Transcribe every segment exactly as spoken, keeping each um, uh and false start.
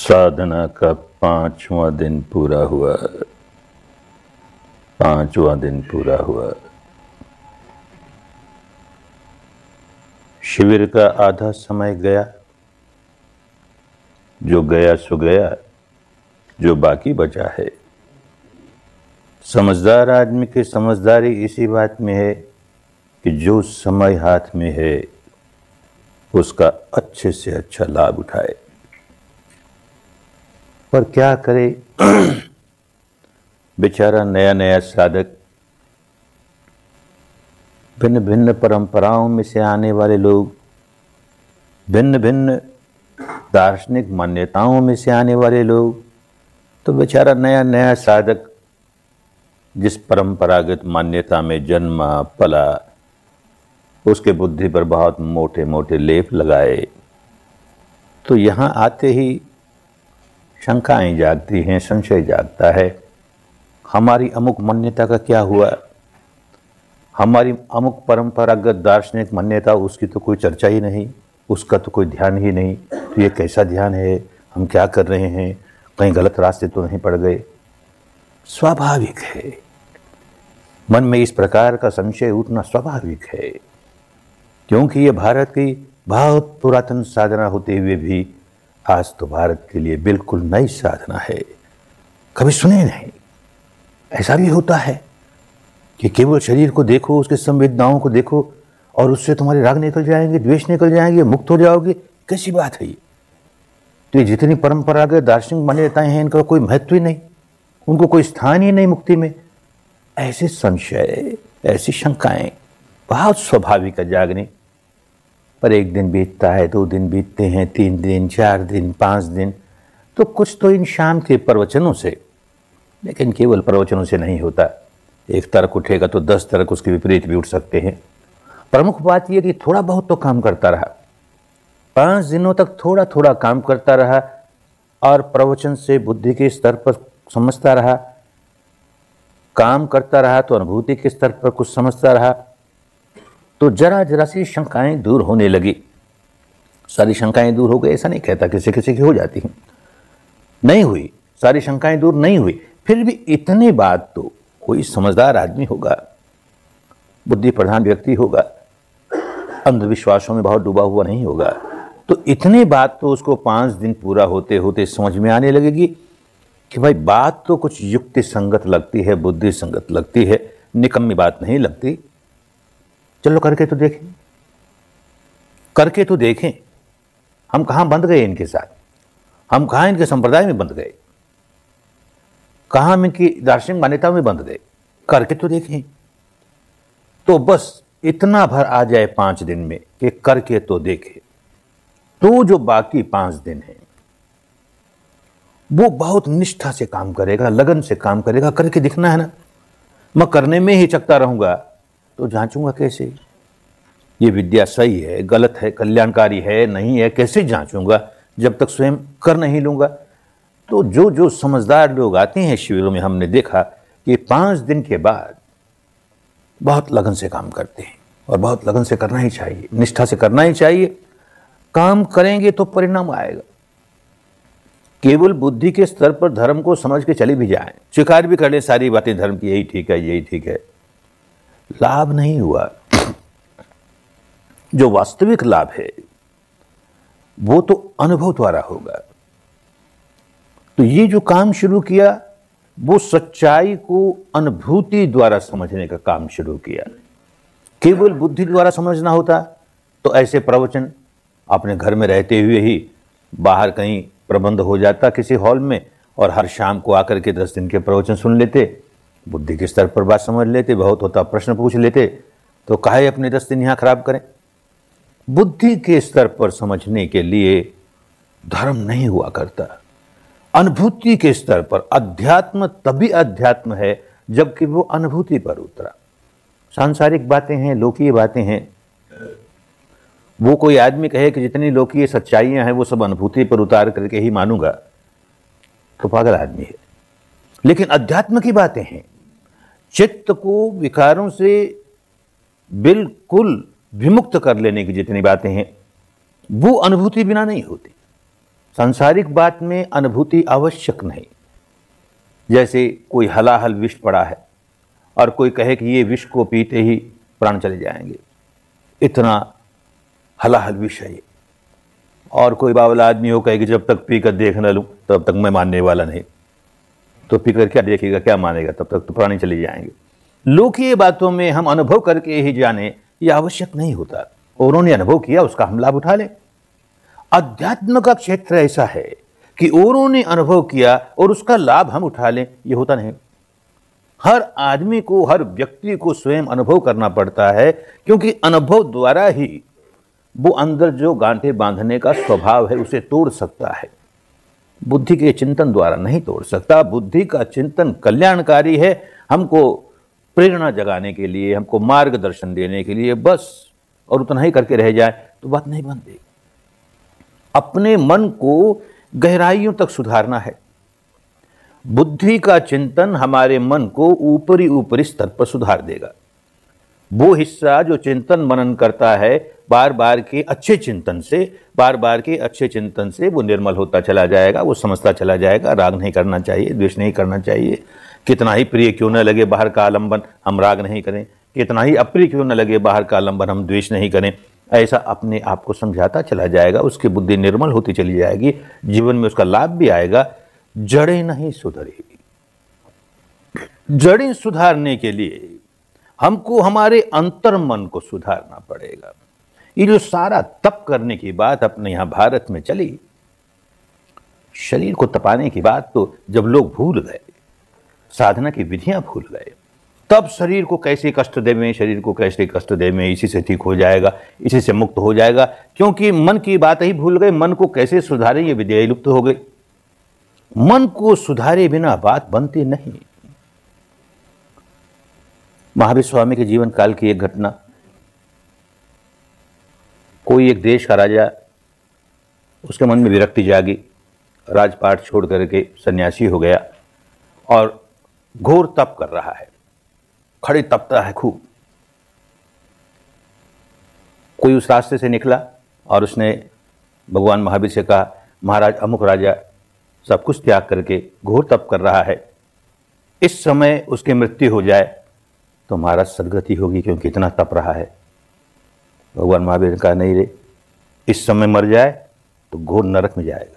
साधना का पांचवा दिन पूरा हुआ। पांचवा दिन पूरा हुआ। शिविर का आधा समय गया। जो गया सो गया, जो बाकी बचा है। समझदार आदमी की समझदारी इसी बात में है कि जो समय हाथ में है उसका अच्छे से अच्छा लाभ उठाए। पर क्या करे बेचारा नया नया साधक, भिन्न भिन्न परंपराओं में से आने वाले लोग, भिन्न भिन्न दार्शनिक मान्यताओं में से आने वाले लोग, तो बेचारा नया नया साधक जिस परंपरागत मान्यता में जन्मा पला, उसके बुद्धि पर बहुत मोटे मोटे लेप लगाए, तो यहाँ आते ही शंकाएं जागती हैं, संशय जागता है। हमारी अमुक मान्यता का क्या हुआ? हमारी अमुक परंपरागत दार्शनिक मान्यता, उसकी तो कोई चर्चा ही नहीं, उसका तो कोई ध्यान ही नहीं। तो ये कैसा ध्यान है? हम क्या कर रहे हैं? कहीं गलत रास्ते तो नहीं पड़ गए? स्वाभाविक है, मन में इस प्रकार का संशय उठना स्वाभाविक है, क्योंकि ये भारत की बहुत पुरातन साधना होते हुए भी आज तो भारत के लिए बिल्कुल नई साधना है। कभी सुने नहीं। ऐसा भी होता है कि केवल शरीर को देखो, उसके संवेदनाओं को देखो और उससे तुम्हारे राग निकल जाएंगे, द्वेष निकल जाएंगे, मुक्त हो जाओगे। कैसी बात है ये? तो ये जितनी परंपरागत दार्शनिक मान्यताएं हैं, इनका कोई महत्व ही नहीं, उनको कोई स्थान ही नहीं मुक्ति में। ऐसे संशय, ऐसी शंकाएं बहुत स्वाभाविक है जागने। पर एक दिन बीतता है, दो दिन बीतते हैं, तीन दिन, चार दिन, पांच दिन, तो कुछ तो इन शाम के प्रवचनों से, लेकिन केवल प्रवचनों से नहीं होता। एक तर्क उठेगा तो दस तर्क उसके विपरीत भी उठ सकते हैं। प्रमुख बात यह कि थोड़ा बहुत तो काम करता रहा, पांच दिनों तक थोड़ा थोड़ा काम करता रहा और प्रवचन से बुद्धि के स्तर पर समझता रहा, काम करता रहा तो अनुभूति के स्तर पर कुछ समझता रहा, तो जरा जरा सी शंकाएं दूर होने लगी। सारी शंकाएं दूर हो गई ऐसा नहीं कहता, किसी किसी की हो जाती हैं, नहीं हुई, सारी शंकाएं दूर नहीं हुई। फिर भी इतनी बात तो कोई समझदार आदमी होगा, बुद्धि प्रधान व्यक्ति होगा, अंधविश्वासों में बहुत डूबा हुआ नहीं होगा, तो इतनी बात तो उसको पांच दिन पूरा होते होते समझ में आने लगेगी कि भाई बात तो कुछ युक्ति संगत लगती है, बुद्धि संगत लगती है, निकम्मी बात नहीं लगती। चलो करके तो देखें, करके तो देखें। हम कहां बंध गए इनके साथ? हम कहां इनके संप्रदाय में बंध गए? कहां हम इनकी दार्शनिक मान्यताओं में बंध गए? करके तो देखें। तो बस इतना भर आ जाए पांच दिन में कि करके तो देखें, तो जो बाकी पांच दिन है वो बहुत निष्ठा से काम करेगा, लगन से काम करेगा। करके दिखना है ना। मैं करने में ही चकता रहूंगा तो जांचूंगा कैसे ये विद्या सही है, गलत है, कल्याणकारी है, नहीं है? कैसे जांचूंगा जब तक स्वयं कर नहीं लूंगा? तो जो जो समझदार लोग आते हैं शिविरों में, हमने देखा कि पांच दिन के बाद बहुत लगन से काम करते हैं, और बहुत लगन से करना ही चाहिए, निष्ठा से करना ही चाहिए। काम करेंगे तो परिणाम आएगा। केवल बुद्धि के स्तर पर धर्म को समझ के चले भी जाएं, स्वीकार भी कर ले सारी बातें धर्म की, यही ठीक है, यही ठीक है, लाभ नहीं हुआ। जो वास्तविक लाभ है वो तो अनुभव द्वारा होगा। तो ये जो काम शुरू किया वो सच्चाई को अनुभूति द्वारा समझने का काम शुरू किया। केवल बुद्धि द्वारा समझना होता तो ऐसे प्रवचन अपने घर में रहते हुए ही बाहर कहीं प्रबंध हो जाता किसी हॉल में, और हर शाम को आकर के दस दिन के प्रवचन सुन लेते, बुद्धि के स्तर पर बात समझ लेते, बहुत होता प्रश्न पूछ लेते, तो काहे अपने दस दिन यहाँ खराब करें। बुद्धि के स्तर पर समझने के लिए धर्म नहीं हुआ करता। अनुभूति के स्तर पर अध्यात्म तभी अध्यात्म है जबकि वो अनुभूति पर उतरा। सांसारिक बातें हैं, लौकिक बातें हैं, वो कोई आदमी कहे कि जितनी लौकिक सच्चाइयां हैं वो सब अनुभूति पर उतार करके ही मानूंगा, तो पागल आदमी है। लेकिन अध्यात्म की बातें हैं, चित्त को विकारों से बिल्कुल विमुक्त कर लेने की जितनी बातें हैं वो अनुभूति बिना नहीं होती। सांसारिक बात में अनुभूति आवश्यक नहीं। जैसे कोई हलाहल विष पड़ा है और कोई कहे कि ये विष को पीते ही प्राण चले जाएंगे, इतना हलाहल विष है ये, और कोई बावला आदमी हो कहे कि जब तक पीकर देख न लूं तब तक मैं मानने वाला नहीं। तो पीकर क्या देखेगा, क्या मानेगा, तब तक तो प्राणी चले जाएंगे। लोकीय बातों में हम अनुभव करके ही जाने ये आवश्यक नहीं होता। औरों ने अनुभव किया, उसका हम लाभ उठा लें। अध्यात्म का क्षेत्र ऐसा है कि औरों ने अनुभव किया और उसका लाभ हम उठा लें, ये होता नहीं। हर आदमी को, हर व्यक्ति को स्वयं अनुभव करना पड़ता है, क्योंकि अनुभव द्वारा ही वो अंदर जो गांठे बांधने का स्वभाव है उसे तोड़ सकता है। बुद्धि के चिंतन द्वारा नहीं तोड़ सकता। बुद्धि का चिंतन कल्याणकारी है, हमको प्रेरणा जगाने के लिए, हमको मार्गदर्शन देने के लिए बस, और उतना ही करके रह जाए तो बात नहीं बनती। अपने मन को गहराइयों तक सुधारना है। बुद्धि का चिंतन हमारे मन को ऊपरी ऊपरी स्तर पर सुधार देगा। वो हिस्सा जो चिंतन मनन करता है बार बार के अच्छे चिंतन से, बार बार के अच्छे चिंतन से वो निर्मल होता चला जाएगा, वो समझता चला जाएगा। राग नहीं करना चाहिए, द्वेष नहीं करना चाहिए। कितना ही प्रिय क्यों न लगे बाहर का आलंबन, हम राग नहीं करें। कितना ही अप्रिय क्यों न लगे बाहर का आलंबन, हम द्वेष नहीं करें। ऐसा अपने आप को समझाता चला जाएगा, उसकी बुद्धि निर्मल होती चली जाएगी, जीवन में उसका लाभ भी आएगा। जड़ें नहीं सुधरेगी। जड़ें सुधारने के लिए हमको हमारे अंतर मन को सुधारना पड़ेगा। ये जो सारा तप करने की बात अपने यहां भारत में चली, शरीर को तपाने की बात तो जब लोग भूल गए, साधना की विधियां भूल गए, तब शरीर को कैसे कष्ट देवें, शरीर को कैसे कष्ट देवें, इसी से ठीक हो जाएगा, इसी से मुक्त हो जाएगा। क्योंकि मन की बात ही भूल गए, मन को कैसे सुधारें ये विद्या ही लुप्त हो गई। मन को सुधारे बिना बात बनती नहीं। महावीर स्वामी के जीवन काल की एक घटना, कोई एक देश का राजा, उसके मन में विरक्ति जागी, राजपाट छोड़ करके सन्यासी हो गया और घोर तप कर रहा है, खड़े तपता है खूब। कोई उस रास्ते से निकला और उसने भगवान महावीर से कहा, महाराज अमुक राजा सब कुछ त्याग करके घोर तप कर रहा है, इस समय उसकी मृत्यु हो जाए तो महाराज सदगति होगी, क्योंकि इतना तप रहा है। भगवान महावीर ने कहा, नहीं रे, इस समय मर जाए तो घोर नरक में जाएगा।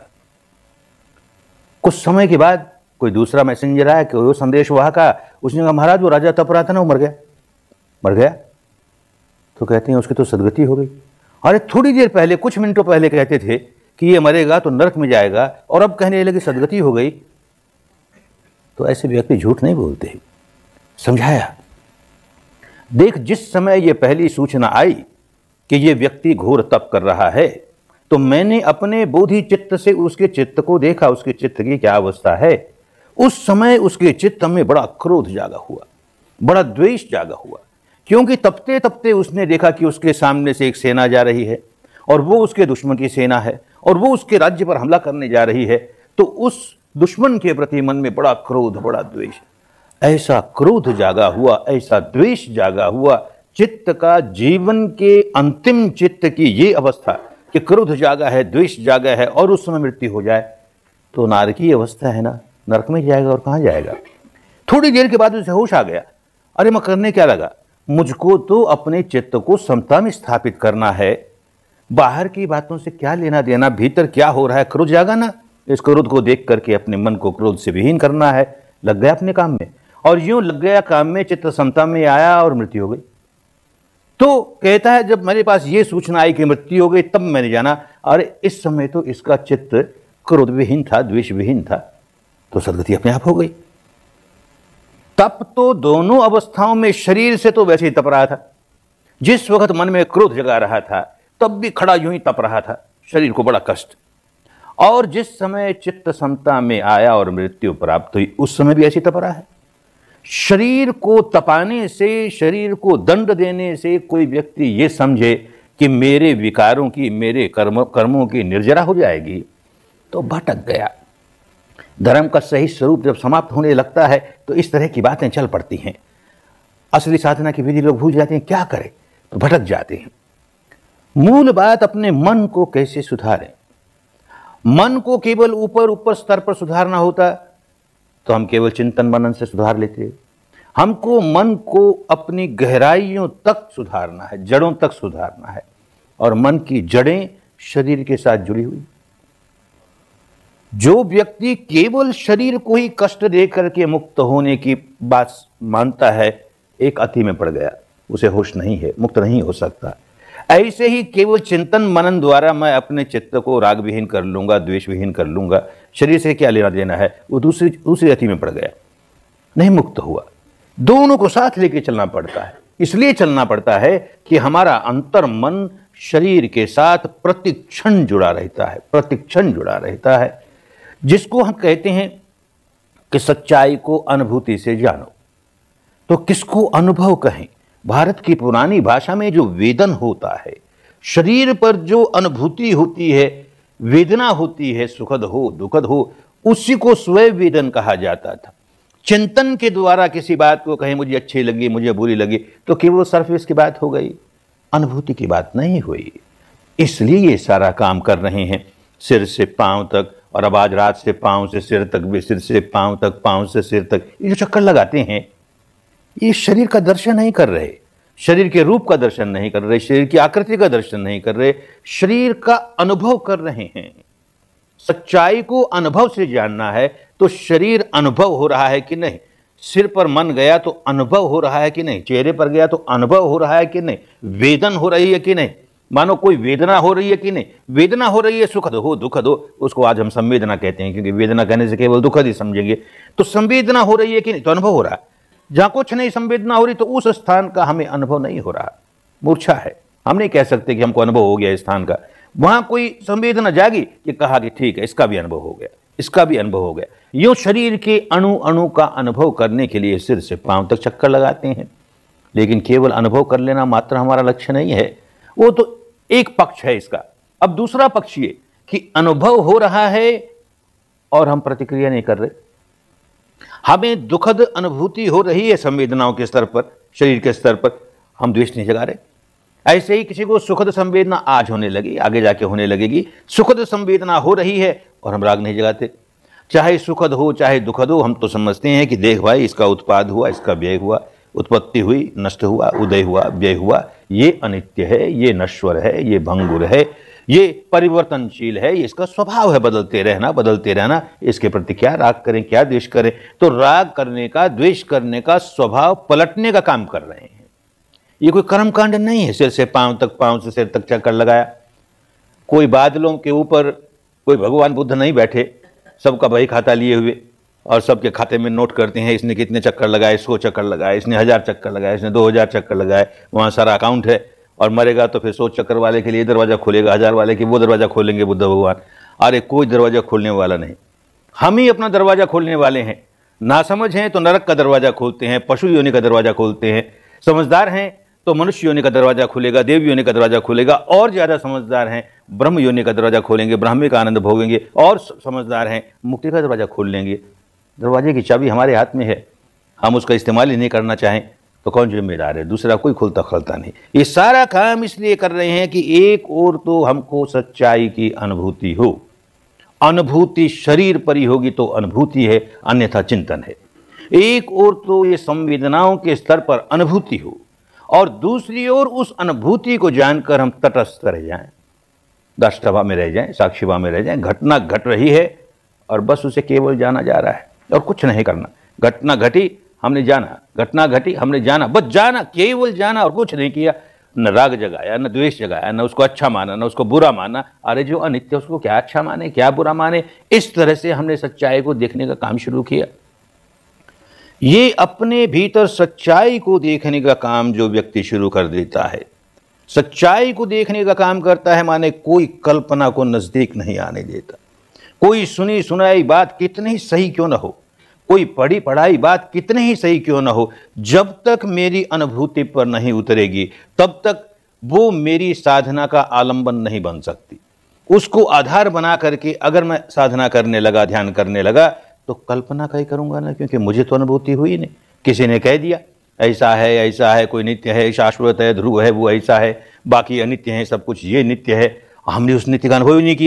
कुछ समय के बाद कोई दूसरा मैसेंजर आया कि वो संदेश वहां का, उसने कहा, महाराज वो राजा तप रहा था ना, वो मर गया। मर गया तो कहते हैं उसकी तो सदगति हो गई। अरे थोड़ी देर पहले, कुछ मिनटों पहले कहते थे कि ये मरेगा तो नरक में जाएगा, और अब कहने लगे सदगति हो गई। तो ऐसे व्यक्ति झूठ नहीं बोलते। समझाया, देख जिस समय ये पहली सूचना आई कि ये व्यक्ति घोर तप कर रहा है, तो मैंने अपने बोधि चित्त से उसके चित्त को देखा, उसके चित्त की क्या अवस्था है। उस समय उसके चित्त में बड़ा क्रोध जागा हुआ, बड़ा द्वेष जागा हुआ, क्योंकि तपते तपते उसने देखा कि उसके सामने से एक सेना जा रही है और वो उसके दुश्मन की सेना है और वो उसके राज्य पर हमला करने जा रही है। तो उस दुश्मन के प्रति मन में बड़ा क्रोध, बड़ा द्वेष, ऐसा क्रोध जागा हुआ, ऐसा द्वेष जागा हुआ, चित्त का जीवन के अंतिम चित्त की ये अवस्था कि क्रोध जागा है, द्वेष जागा है, और उस समय मृत्यु हो जाए तो नारकी अवस्था है ना, नरक में जाएगा और कहाँ जाएगा। थोड़ी देर के बाद उसे होश आ गया, अरे मैं करने क्या लगा, मुझको तो अपने चित्त को समता में स्थापित करना है, बाहर की बातों से क्या लेना देना, भीतर क्या हो रहा है। क्रोध जागा ना, इस क्रोध को देख करके अपने मन को क्रोध से विहीन करना है। लग गया अपने काम में, और यूं लग गया काम में, चित्त समता में आया और मृत्यु हो गई। तो कहता है जब मेरे पास ये सूचना आई कि मृत्यु हो गई, तब मैंने जाना, अरे इस समय तो इसका चित्त क्रोध विहीन था, द्वेष विहीन था, तो सदगति अपने आप हो गई। तप तो दोनों अवस्थाओं में, शरीर से तो वैसे ही तप रहा था, जिस वक्त मन में क्रोध जगा रहा था तब भी खड़ा यूं ही तप रहा था, शरीर को बड़ा कष्ट, और जिस समय चित्त समता में आया और मृत्यु प्राप्त हुई उस समय भी ऐसी तप रहा है। शरीर को तपाने से, शरीर को दंड देने से कोई व्यक्ति ये समझे कि मेरे विकारों की, मेरे कर्म कर्मों की निर्जरा हो जाएगी, तो भटक गया। धर्म का सही स्वरूप जब समाप्त होने लगता है तो इस तरह की बातें चल पड़ती हैं। असली साधना की विधि लोग भूल जाते हैं, क्या करें, तो भटक जाते हैं। मूल बात अपने मन को कैसे सुधारें। मन को केवल ऊपर ऊपर स्तर पर सुधारना होता तो हम केवल चिंतन मनन से सुधार लेते। हमको मन को अपनी गहराइयों तक सुधारना है, जड़ों तक सुधारना है, और मन की जड़ें शरीर के साथ जुड़ी हुई। जो व्यक्ति केवल शरीर को ही कष्ट दे करके मुक्त होने की बात मानता है, एक अति में पड़ गया, उसे होश नहीं है, मुक्त नहीं हो सकता। ऐसे ही केवल चिंतन मनन द्वारा मैं अपने चित्त को राग विहीन कर लूंगा, द्वेष विहीन कर लूंगा, शरीर से क्या लेना देना है, वो दूसरी दूसरी अति में पड़ गया, नहीं मुक्त हुआ। दोनों को साथ लेके चलना पड़ता है। इसलिए चलना पड़ता है कि हमारा अंतर मन शरीर के साथ प्रतिक्षण जुड़ा रहता है, प्रतिक्षण जुड़ा रहता है, जिसको हम कहते हैं कि सच्चाई को अनुभूति से जानो। तो किसको अनुभव कहें? भारत की पुरानी भाषा में जो वेदन होता है, शरीर पर जो अनुभूति होती है, वेदना होती है, सुखद हो दुखद हो, उसी को स्वयं वेदन कहा जाता था। चिंतन के द्वारा किसी बात को कहें मुझे अच्छी लगी, मुझे बुरी लगी, तो केवल सरफेस की बात हो गई, अनुभूति की बात नहीं हुई। इसलिए ये सारा काम कर रहे हैं सिर से पांव तक, और अब आज रात से पांव से सिर तक भी, सिर से पांव तक, पांव से सिर तक, ये जो चक्कर लगाते हैं, ये शरीर का दर्शन नहीं कर रहे, शरीर के रूप का दर्शन नहीं कर रहे, शरीर की आकृति का दर्शन नहीं कर रहे, शरीर का अनुभव कर रहे हैं। सच्चाई को अनुभव से जानना है तो शरीर अनुभव हो रहा है कि नहीं, सिर पर मन गया तो अनुभव हो रहा है कि नहीं, चेहरे पर गया तो अनुभव हो रहा है कि नहीं, वेदन हो रही है कि नहीं, मानो कोई वेदना हो रही है कि नहीं, वेदना हो रही है, सुखद हो दुखद हो, उसको आज हम संवेदना कहते हैं, क्योंकि वेदना कहने से केवल दुखद ही समझेंगे। तो संवेदना हो रही है कि नहीं, तो अनुभव हो रहा है। जहां कुछ नहीं संवेदना हो रही तो उस स्थान का हमें अनुभव नहीं हो रहा, मूर्छा है। हम नहीं कह सकते कि हमको अनुभव हो गया इस स्थान का। वहां कोई संवेदना जागी कि कहा कि ठीक है, इसका भी अनुभव हो गया, इसका भी अनुभव हो गया। यूं शरीर के अणु अणु का अनुभव करने के लिए सिर से पांव तक चक्कर लगाते हैं, लेकिन केवल अनुभव कर लेना मात्र हमारा लक्ष्य नहीं है। वो तो एक पक्ष है इसका। अब दूसरा पक्ष ये कि अनुभव हो रहा है और हम प्रतिक्रिया नहीं कर रहे, हमें दुखद अनुभूति हो रही है संवेदनाओं के स्तर पर, शरीर के स्तर पर, हम द्वेष नहीं जगा रहे। ऐसे ही किसी को सुखद संवेदना आज होने लगी, आगे जाके होने लगेगी, सुखद संवेदना हो रही है और हम राग नहीं जगाते। चाहे सुखद हो चाहे दुखद हो, हम तो समझते हैं कि देख भाई, इसका उत्पाद हुआ, इसका व्यय हुआ, उत्पत्ति हुई, नष्ट हुआ, उदय हुआ, व्यय हुआ, ये अनित्य है, ये नश्वर है, ये भंगुर है, ये परिवर्तनशील है, ये इसका स्वभाव है, बदलते रहना बदलते रहना। इसके प्रति क्या राग करें, क्या द्वेष करें? तो राग करने का, द्वेष करने का स्वभाव पलटने का काम कर रहे हैं। ये कोई कर्मकांड नहीं है, सिर से पांव तक, पांव से सिर तक चक्कर लगाया। कोई बादलों के ऊपर कोई भगवान बुद्ध नहीं बैठे, सबका बही खाता लिए हुए और सबके खाते में नोट करते हैं, इसने कितने चक्कर लगाए, सौ चक्कर लगाए, इसने हजार चक्कर लगाए, इसने दो हजार चक्कर लगाए, वहाँ सारा अकाउंट है। और मरेगा तो फिर सौ चक्कर वाले के लिए दरवाजा खोलेगा, हजार वाले के वो दरवाजा खोलेंगे बुद्ध भगवान। अरे कोई दरवाजा खोलने वाला नहीं, हम ही अपना दरवाजा खोलने वाले हैं। नासमझ हैं तो नरक का दरवाजा खोलते हैं, पशु योनि का दरवाजा खोलते हैं। समझदार हैं तो मनुष्य योनि का दरवाजा खुलेगा, देव योनि का दरवाजा खुलेगा। और ज्यादा समझदार हैं ब्रह्म योनि का दरवाजा खोलेंगे, ब्राह्मी का आनंद भोगेंगे। और समझदार हैं मुक्ति का दरवाजा खोल लेंगे। दरवाजे की चाबी हमारे हाथ में है, हम उसका इस्तेमाल ही नहीं करना चाहें तो कौन जिम्मेदार है? दूसरा कोई खुलता खलता नहीं। ये सारा काम इसलिए कर रहे हैं कि एक और तो हमको सच्चाई की अनुभूति हो, अनुभूति शरीर पर ही होगी तो अनुभूति है, अन्यथा चिंतन है। एक और तो ये संवेदनाओं के स्तर पर अनुभूति हो, और दूसरी ओर उस अनुभूति को जानकर हम तटस्थ रह जाएं, दृष्टवा में रह जाएं, साक्षीवा में रह जाएं। घटना घट रही है और बस उसे केवल जाना जा रहा है और कुछ नहीं करना। घटना घटी, हमने जाना, घटना घटी, हमने जाना, बस जाना, केवल जाना और कुछ नहीं किया। न राग जगाया, न द्वेष जगाया, न उसको अच्छा माना, न उसको बुरा माना। अरे जो अनित्य उसको क्या अच्छा माने, क्या बुरा माने? इस तरह से हमने सच्चाई को देखने का काम शुरू किया। ये अपने भीतर सच्चाई को देखने का काम जो व्यक्ति शुरू कर देता है, सच्चाई को देखने का काम करता है, माने कोई कल्पना को नजदीक नहीं आने देता। कोई सुनी सुनाई बात कितनी ही सही क्यों ना हो, कोई पढ़ी पढ़ाई बात कितनी ही सही क्यों ना हो, जब तक मेरी अनुभूति पर नहीं उतरेगी तब तक वो मेरी साधना का आलंबन नहीं बन सकती। उसको आधार बना करके अगर मैं साधना करने लगा, ध्यान करने लगा, तो कल्पना का ही करूंगा ना, क्योंकि मुझे तो अनुभूति हुई नहीं। किसी ने कह दिया ऐसा है, ऐसा है, कोई नित्य है, शाश्वत है, ध्रुव है, वो ऐसा है, बाकी अनित्य है, सब कुछ ये नित्य है। हमने उस नित्य का अनुभव ही नहीं किया।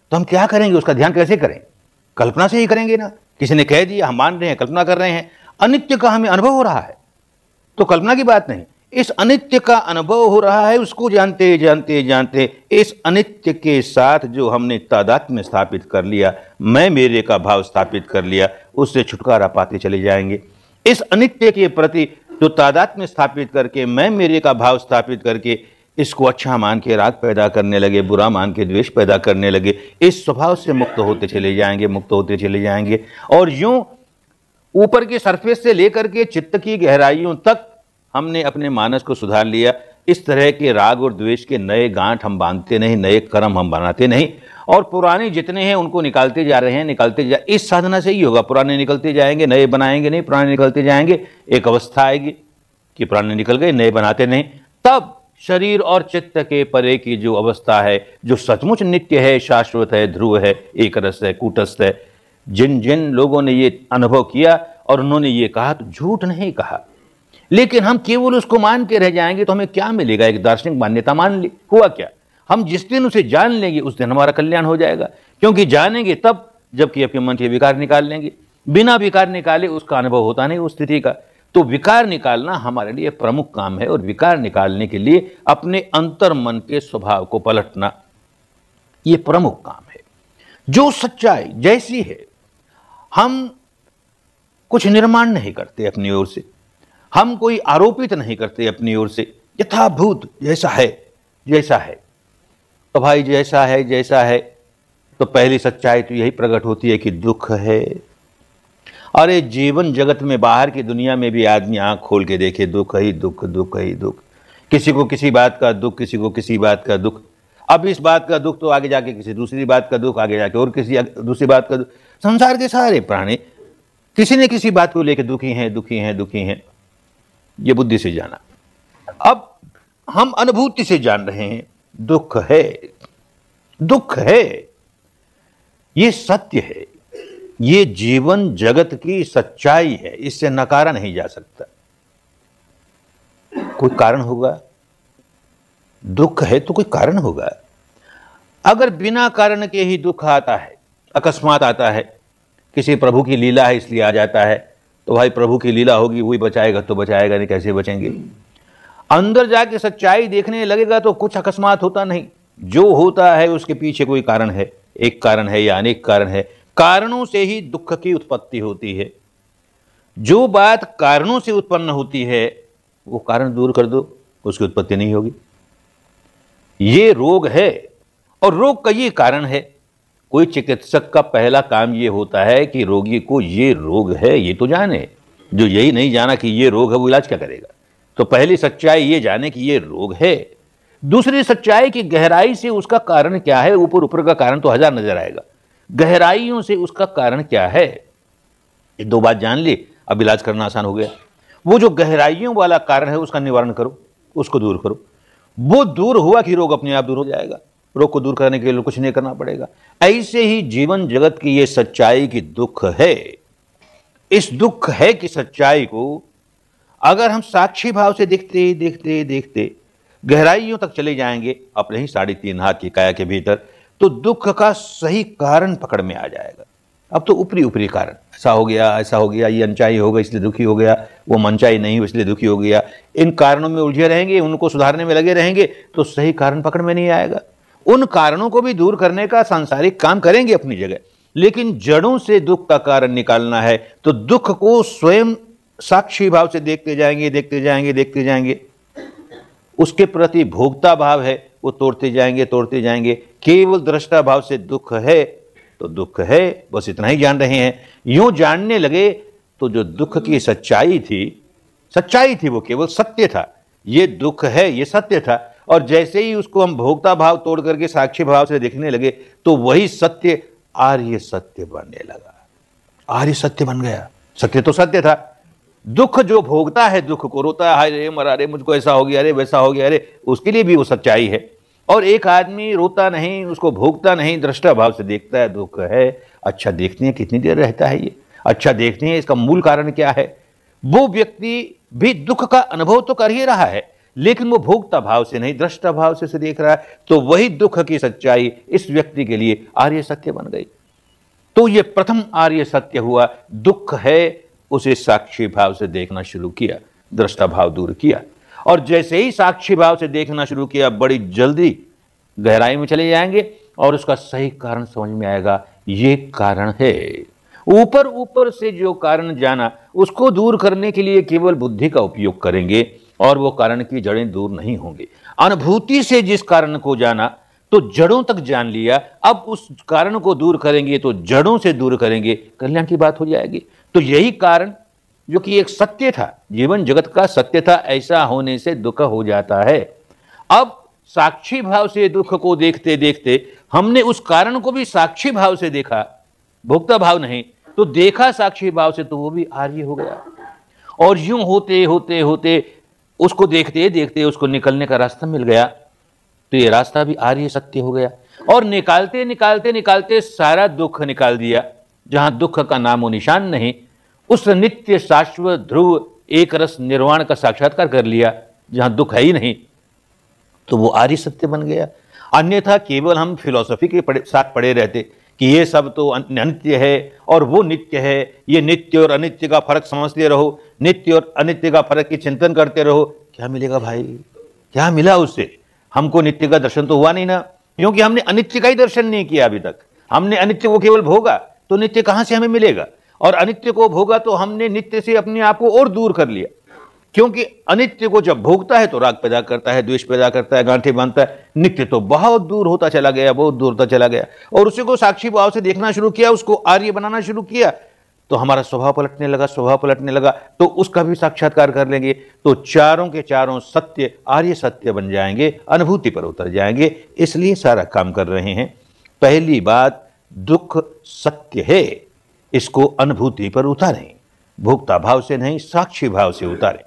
तो हम क्या करेंगे, उसका ध्यान कैसे करें? कल्पना से ही करेंगे ना। किसी ने कह दिया, हम मान रहे हैं, कल्पना कर रहे हैं, अनित्य का हमें अनुभव हो रहा है, तो कल्पना की बात नहीं। इस अनित्य का अनुभव हो रहा है, उसको जानते जानते जानते इस अनित्य के साथ जो हमने तादात्म्य में स्थापित कर लिया, मैं मेरे का भाव स्थापित कर लिया, उससे छुटकारा पाते चले जाएंगे। इस अनित्य के प्रति जो तादात्म्य स्थापित करके, मैं मेरे का भाव स्थापित करके, इसको अच्छा मान के राग पैदा करने लगे, बुरा मान के द्वेष पैदा करने लगे, इस स्वभाव से मुक्त होते चले जाएंगे, मुक्त होते चले जाएंगे। और यूं ऊपर के सरफेस से लेकर के चित्त की गहराइयों तक हमने अपने मानस को सुधार लिया। इस तरह के राग और द्वेष के नए गांठ हम बांधते नहीं, नए कर्म हम बनाते नहीं, और पुराने जितने हैं उनको निकालते जा रहे हैं, निकालते जा इस साधना से ही होगा। पुराने निकलते जाएंगे, नए बनाएंगे नहीं, पुराने निकलते जाएंगे। एक अवस्था आएगी कि पुराने निकल गए, नए बनाते नहीं, तब शरीर और चित्त के परे की जो अवस्था है, जो सचमुच नित्य है, शाश्वत है, ध्रुव है, एक रस है, कूटस्थ है, जिन जिन लोगों ने ये अनुभव किया और उन्होंने ये कहा, तो झूठ नहीं कहा। लेकिन हम केवल उसको मान के रह जाएंगे तो हमें क्या मिलेगा? एक दार्शनिक मान्यता मान ली, हुआ क्या? हम जिस दिन उसे जान लेंगे उस दिन हमारा कल्याण हो जाएगा। क्योंकि जानेंगे तब जबकि अपने मन के विकार निकाल लेंगे। बिना विकार निकाले उसका अनुभव होता नहीं उस स्थिति का। तो विकार निकालना हमारे लिए प्रमुख काम है, और विकार निकालने के लिए अपने अंतर मन के स्वभाव को पलटना ये प्रमुख काम है। जो सच्चाई जैसी है, हम कुछ निर्माण नहीं करते अपनी ओर से, हम कोई आरोपित नहीं करते अपनी ओर से। यथाभूत जैसा है, जैसा है तो भाई जैसा है जैसा है, तो पहली सच्चाई तो यही प्रकट होती है कि दुख है। अरे जीवन जगत में, बाहर की दुनिया में भी आदमी आंख खोल के देखे, दुख ही दुख, दुख ही दुख। किसी को किसी बात का दुख, किसी को किसी बात का दुख। अब इस बात का दुख तो आगे जाके किसी दूसरी बात का दुख, आगे जाके और किसी दूसरी बात का दुख। संसार के सारे प्राणी किसी न किसी बात को लेकर दुखी हैं, दुखी हैं, दुखी हैं। ये बुद्धि से जाना। अब हम अनुभूति से जान रहे हैं, दुख है, दुख है, ये सत्य है, ये जीवन जगत की सच्चाई है, इससे नकारा नहीं जा सकता। कोई कारण होगा, दुख है तो कोई कारण होगा। अगर बिना कारण के ही दुख आता है, अकस्मात आता है, किसी प्रभु की लीला है इसलिए आ जाता है, तो भाई प्रभु की लीला होगी, वही बचाएगा तो बचाएगा, नहीं कैसे बचेंगे? अंदर जाके सच्चाई देखने लगेगा तो कुछ अकस्मात होता नहीं। जो होता है उसके पीछे कोई कारण है, एक कारण है या अनेक कारण है। कारणों से ही दुख की उत्पत्ति होती है। जो बात कारणों से उत्पन्न होती है वो कारण दूर कर दो, उसकी उत्पत्ति नहीं होगी। ये रोग है और रोग का ये कारण है। कोई चिकित्सक का पहला काम ये होता है कि रोगी को ये रोग है ये तो जाने। जो यही नहीं जाना कि ये रोग है वो इलाज क्या करेगा? तो पहली सच्चाई ये जाने कि ये रोग है। दूसरी सच्चाई की गहराई से उसका कारण क्या है। ऊपर ऊपर का कारण तो हजार नजर आएगा, गहराइयों से उसका कारण क्या है। ये दो बात जान ली, अब इलाज करना आसान हो गया। वो जो गहराइयों वाला कारण है उसका निवारण करो, उसको दूर करो। वो दूर हुआ कि रोग अपने आप दूर हो जाएगा। रोग को दूर करने के लिए कुछ नहीं करना पड़ेगा। ऐसे ही जीवन जगत की ये सच्चाई की दुख है। इस दुख है कि सच्चाई को अगर हम साक्षी भाव से देखते देखते देखते गहराइयों तक चले जाएंगे अपने ही साढ़े तीन हाथ की काया के भीतर, तो दुख का सही कारण पकड़ में आ जाएगा। अब तो ऊपरी ऊपरी कारण, ऐसा हो गया, ऐसा हो गया, ये अनचाही हो गई इसलिए दुखी हो गया, वो मनचाही नहीं इसलिए दुखी हो गया, इन कारणों में उलझे रहेंगे, उनको सुधारने में लगे रहेंगे तो सही कारण पकड़ में नहीं आएगा। उन कारणों को भी दूर करने का सांसारिक काम करेंगे अपनी जगह, लेकिन जड़ों से दुख का कारण निकालना है तो दुख को स्वयं साक्षी भाव से देखते जाएंगे देखते जाएंगे देखते जाएंगे। उसके प्रति भोक्ता भाव है वो तोड़ते जाएंगे तोड़ते जाएंगे। केवल दृष्टा भाव से दुख है तो दुख है, बस इतना ही जान रहे हैं। यूं जानने लगे तो जो दुख की सच्चाई थी, सच्चाई थी वो केवल सत्य था। ये दुख है ये सत्य था, और जैसे ही उसको हम भोक्ता भाव तोड़ करके साक्षी भाव से देखने लगे तो वही सत्य आर्य सत्य बनने लगा। आर्य सत्य बन गया। सत्य तो सत्य था। दुख जो भोगता है, दुख को रोता है, हाय रे मरा रे, मुझको ऐसा हो गया, अरे वैसा हो गया, अरे, उसके लिए भी वो सच्चाई है। और एक आदमी रोता नहीं, उसको भोगता नहीं, दृष्टा भाव से देखता है, दुख है, अच्छा देखते हैं कितनी देर रहता है ये, अच्छा देखते हैं इसका मूल कारण क्या है। वो व्यक्ति भी दुख का अनुभव तो कर ही रहा है, लेकिन वो भोक्ता भाव से नहीं, दृष्टा भाव से उसे देख रहा है, तो वही दुख की सच्चाई इस व्यक्ति के लिए आर्य सत्य बन गई। तो ये प्रथम आर्य सत्य हुआ, दुख है उसे साक्षी भाव से देखना शुरू किया, दृष्टा भाव दूर किया। और जैसे ही साक्षी भाव से देखना शुरू किया, बड़ी जल्दी गहराई में चले जाएंगे और उसका सही कारण समझ में आएगा। ये कारण है। ऊपर ऊपर से जो कारण जाना, उसको दूर करने के लिए केवल बुद्धि का उपयोग करेंगे और वो कारण की जड़ें दूर नहीं होंगी। अनुभूति से जिस कारण को जाना तो जड़ों तक जान लिया, अब उस कारण को दूर करेंगे तो जड़ों से दूर करेंगे, कल्याण की बात हो जाएगी। तो यही कारण जो कि एक सत्य था, जीवन जगत का सत्य था, ऐसा होने से दुख हो जाता है। अब साक्षी भाव से दुख को देखते देखते हमने उस कारण को भी साक्षी भाव से देखा, भोक्ता भाव नहीं, तो देखा साक्षी भाव से, तो वो भी आर्य हो गया। और यूं होते होते होते उसको देखते देखते उसको निकलने का रास्ता मिल गया, तो ये रास्ता भी आर्य सत्य हो गया। और निकालते निकालते निकालते सारा दुख निकाल दिया। जहां दुख का नामो निशान नहीं, उस नित्य शाश्वत ध्रुव एक रस निर्वाण का साक्षात्कार कर लिया। जहां दुख है ही नहीं, तो वो आर्य सत्य बन गया। अन्यथा केवल हम फिलॉसफी के पड़े, साथ पड़े रहते कि ये सब तो अनित्य है और वो नित्य है, ये नित्य और अनित्य का फर्क समझते रहो, नित्य और अनित्य का फर्क की चिंतन करते रहो। क्या मिलेगा भाई? क्या मिला उससे? हमको नित्य का दर्शन तो हुआ नहीं ना, क्योंकि हमने अनित्य का ही दर्शन नहीं किया अभी तक। हमने अनित्य को केवल भोगा, तो नित्य कहां से हमें मिलेगा? और अनित्य को भोगा तो हमने नित्य से अपने आप को और दूर कर लिया, क्योंकि अनित्य को जब भोगता है तो राग पैदा करता है, द्वेष पैदा करता है, गांठें बांधता है। नित्य तो बहुत दूर होता चला गया, बहुत दूर होता चला गया, और उसी को साक्षी भाव से देखना शुरू किया, उसको आर्य बनाना शुरू किया, तो हमारा स्वभाव पलटने लगा, स्वभाव पलटने लगा, तो उसका भी साक्षात्कार कर लेंगे, तो चारों के चारों सत्य आर्य सत्य बन जाएंगे, अनुभूति पर उतर जाएंगे। इसलिए सारा काम कर रहे हैं। पहली बात, दुख सत्य है, इसको अनुभूति पर उतारें, भोक्ता भाव से नहीं, साक्षी भाव से उतारें।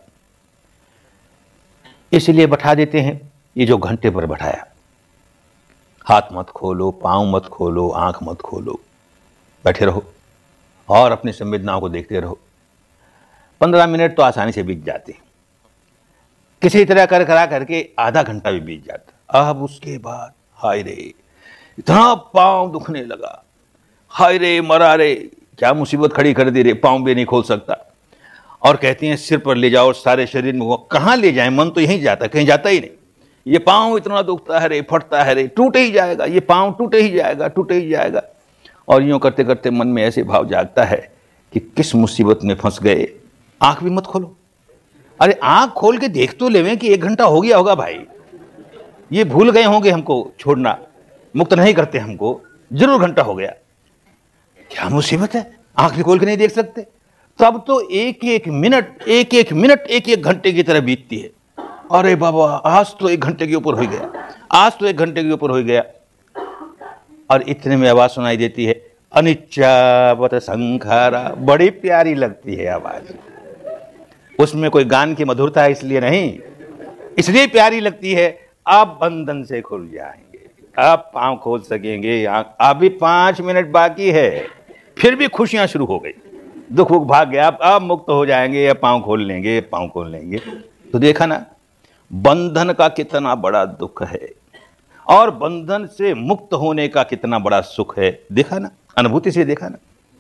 इसलिए बैठा देते हैं, ये जो घंटे पर बैठाया, हाथ मत खोलो, पांव मत खोलो, आंख मत खोलो, बैठे रहो और अपनी संवेदनाओं को देखते रहो। पंद्रह मिनट तो आसानी से बीत जाते, किसी तरह कर करा करके आधा घंटा भी बीत जाता। अब उसके बाद हाय रे, इतना पांव दुखने लगा, हाय रे मरा रे, क्या मुसीबत खड़ी कर दी रे, पांव भी नहीं खोल सकता। और कहती हैं सिर पर ले जाओ और सारे शरीर में, वो कहाँ ले जाए, मन तो यहीं जाता, कहीं जाता ही नहीं। ये पांव इतना दुखता है रे, फटता है रे, टूटे ही जाएगा, ये पांव टूटे ही जाएगा, टूटे ही जाएगा। और यूं करते करते मन में ऐसे भाव जागता है कि किस मुसीबत में फंस गए। आंख भी मत खोलो। अरे आंख खोल के देख तो लेवें कि एक घंटा हो गया होगा भाई, ये भूल गए होंगे हमको छोड़ना, मुक्त नहीं करते हमको, जरूर घंटा हो गया। क्या मुसीबत है, आंख भी खोल के नहीं देख सकते। तब तो एक एक मिनट एक एक मिनट एक एक घंटे की तरह बीतती है। अरे बाबा, आज तो एक घंटे के ऊपर हो गया, आज तो एक घंटे के ऊपर हो गया। और इतने में आवाज सुनाई देती है, अनिच्चावत संखारा। बड़ी प्यारी लगती है आवाज, उसमें कोई गान की मधुरता है इसलिए नहीं, इसलिए प्यारी लगती है। आप बंधन से खुल जाएंगे, आप पांव खोल सकेंगे। अभी पांच मिनट बाकी है, फिर भी खुशियां शुरू हो गई, दुख वुख भाग गया, आप मुक्त हो जाएंगे, या पांव खोल लेंगे, पांव खोल लेंगे। तो देखा ना, बंधन का कितना बड़ा दुख है और बंधन से मुक्त होने का कितना बड़ा सुख है। देखा ना, अनुभूति से देखा ना।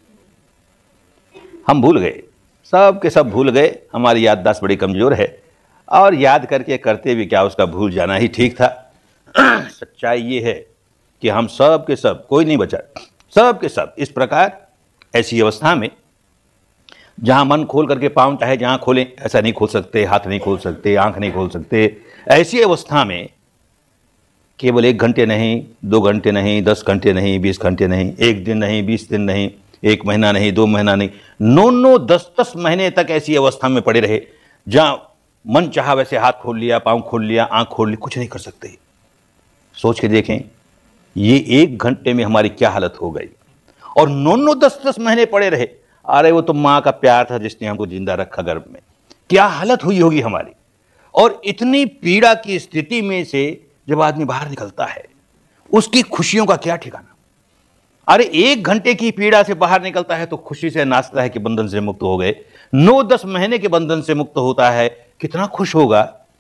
हम भूल गए, सब के सब भूल गए, हमारी याददाश्त बड़ी कमजोर है, और याद करके करते भी क्या, उसका भूल जाना ही ठीक था। सच्चाई ये है कि हम सब के सब, कोई नहीं बचा, सब के सब इस प्रकार ऐसी अवस्था में जहां मन खोल करके पांव चाहे जहां खोलें, ऐसा नहीं खोल सकते, हाथ नहीं खोल सकते, आंख नहीं खोल सकते। ऐसी अवस्था में केवल एक घंटे नहीं, दो घंटे नहीं, दस घंटे नहीं, बीस घंटे नहीं, एक दिन नहीं, बीस दिन नहीं, एक महीना नहीं, दो महीना नहीं, नौ नौ दस दस महीने तक ऐसी अवस्था में पड़े रहे जहां मन चाहा वैसे हाथ खोल लिया, पांव खोल लिया, आंख खोल ली, कुछ नहीं कर सकते। सोच के देखें, ये एक घंटे में हमारी क्या हालत हो गई। और नौ नौ दस दस महीने पड़े रहे। अरे वो तो मां का प्यार था जिसने हमको जिंदा रखा गर्भ में, क्या हालत हुई होगी हमारी। और इतनी पीड़ा की स्थिति में से जब आदमी बाहर निकलता है, उसकी खुशियों का क्या ठिकाना। अरे एक घंटे की पीड़ा से बाहर निकलता है तो खुशी से नाचता है कि बंधन से मुक्त हो गए। नौ दस महीने के बंधन से मुक्त होता है, कितना खुश होगा।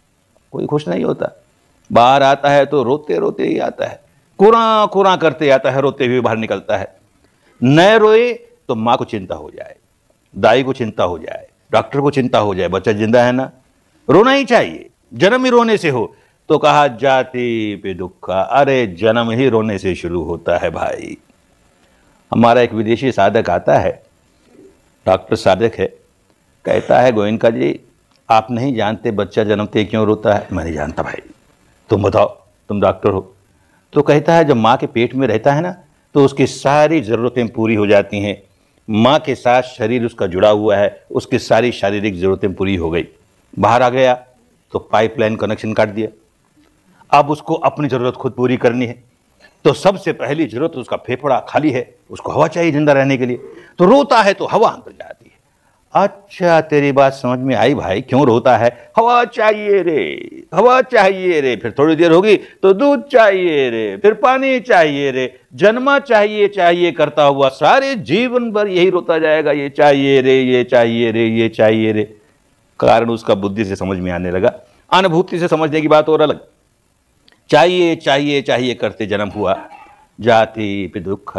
कोई खुश नहीं होता। बाहर आता है तो रोते रोते ही आता है, कुरां कुरां करते आता है, रोते हुए बाहर निकलता है। न रोए तो माँ को चिंता हो जाए, दाई को चिंता हो जाए, डॉक्टर को चिंता हो जाए, बच्चा जिंदा है ना। रोना ही चाहिए, जन्म ही रोने से हो। तो कहा जाति पे दुखा, अरे जन्म ही रोने से शुरू होता है भाई। हमारा एक विदेशी साधक आता है, डॉक्टर साधक है, कहता है गोयनका जी आप नहीं जानते बच्चा जन्मते क्यों रोता है। मैं नहीं जानता भाई, तुम बताओ, तुम डॉक्टर हो। तो कहता है जब माँ के पेट में रहता है ना तो उसकी सारी ज़रूरतें पूरी हो जाती हैं। माँ के साथ शरीर उसका जुड़ा हुआ है, उसकी सारी शारीरिक ज़रूरतें पूरी हो गई। बाहर आ गया तो पाइपलाइन कनेक्शन काट दिया, अब उसको अपनी ज़रूरत खुद पूरी करनी है। तो सबसे पहली ज़रूरत उसका फेफड़ा खाली है, उसको हवा चाहिए जिंदा रहने के लिए। तो रोता है तो हवा अंदर जाती है। अच्छा तेरी बात समझ में आई भाई, क्यों रोता है? हवा चाहिए रे, हवा चाहिए रे। फिर थोड़ी देर होगी तो दूध चाहिए रे, फिर पानी चाहिए रे। जन्मा चाहिए चाहिए करता हुआ सारे जीवन भर यही रोता जाएगा, ये चाहिए रे, ये चाहिए रे, ये चाहिए रे। कारण उसका बुद्धि से समझ में आने लगा, अनुभूति से समझने की बात और अलग। चाहिए चाहिए चाहिए करते जन्म हुआ, जाति पे दुख।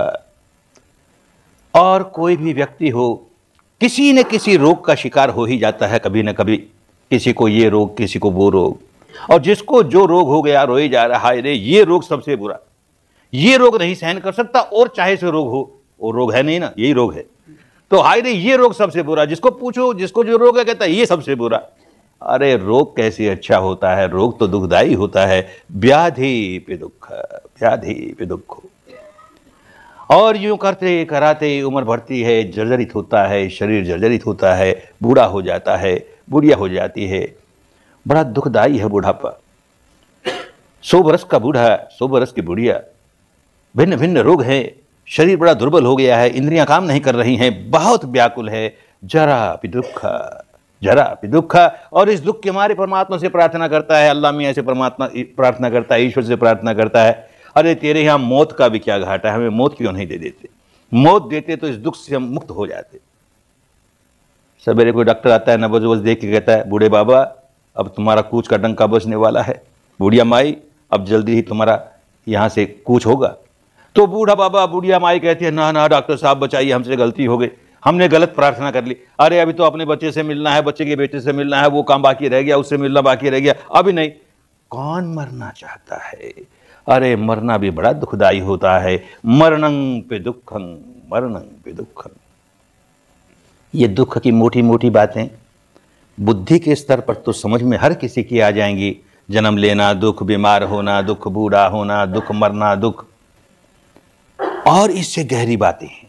और कोई भी व्यक्ति हो किसी न किसी रोग का शिकार हो ही जाता है कभी न कभी। किसी को ये रोग, किसी को वो रोग, और जिसको जो रोग हो गया रोए जा रहा है, रे ये रोग सबसे बुरा, ये रोग नहीं सहन कर सकता और चाहे से रोग हो, वो रोग है नहीं ना, यही रोग है। तो हाय रे ये रोग सबसे बुरा, जिसको पूछो जिसको जो रोग है कहता है ये सबसे बुरा। अरे रोग कैसे अच्छा होता है, रोग तो दुखदाई होता है। व्याधि पे दुख, व्याधि पे दुख। और यूं करते कराते उम्र बढ़ती है, जर्जरित होता है, शरीर जर्जरित होता है, बूढ़ा हो जाता है, बुढ़िया हो जाती है। बड़ा दुखदाई है बुढ़ापा। सौ बरस का बूढ़ा, सौ बरस की बुढ़िया, भिन्न भिन्न रोग है, शरीर बड़ा दुर्बल हो गया है, इंद्रियां काम नहीं कर रही हैं, बहुत व्याकुल है। जरा भी दुख, जरा भी दुख। और इस दुख के मारे परमात्मा से प्रार्थना करता है, अल्लाह मियां से परमात्मा प्रार्थना करता है, ईश्वर से प्रार्थना करता है, अरे तेरे यहाँ मौत का भी क्या घाटा है, हमें मौत क्यों नहीं दे देते? मौत देते तो इस दुख से हम मुक्त हो जाते। सवेरे कोई डॉक्टर आता है, नब्ज वब्ज देख के कहता है बूढ़े बाबा अब तुम्हारा कूच का डंका बजने वाला है, बूढ़िया माई अब जल्दी ही तुम्हारा यहाँ से कूच होगा। तो बूढ़ा बाबा बूढ़िया माई कहती है ना ना डॉक्टर साहब बचाइए, हमसे गलती हो गई, हमने गलत प्रार्थना कर ली। अरे अभी तो अपने बच्चे से मिलना है, बच्चे के बेटे से मिलना है, वो काम बाकी रह गया, उससे मिलना बाकी रह गया, अभी नहीं। कौन मरना चाहता है? अरे मरना भी बड़ा दुखदाई होता है। मरणं पे दुखं, मरणं पे दुखं। ये दुख की मोटी मोटी बातें बुद्धि के स्तर पर तो समझ में हर किसी की आ जाएंगी। जन्म लेना दुख, बीमार होना दुख, बूढ़ा होना दुख, मरना दुख। और इससे गहरी बातें हैं।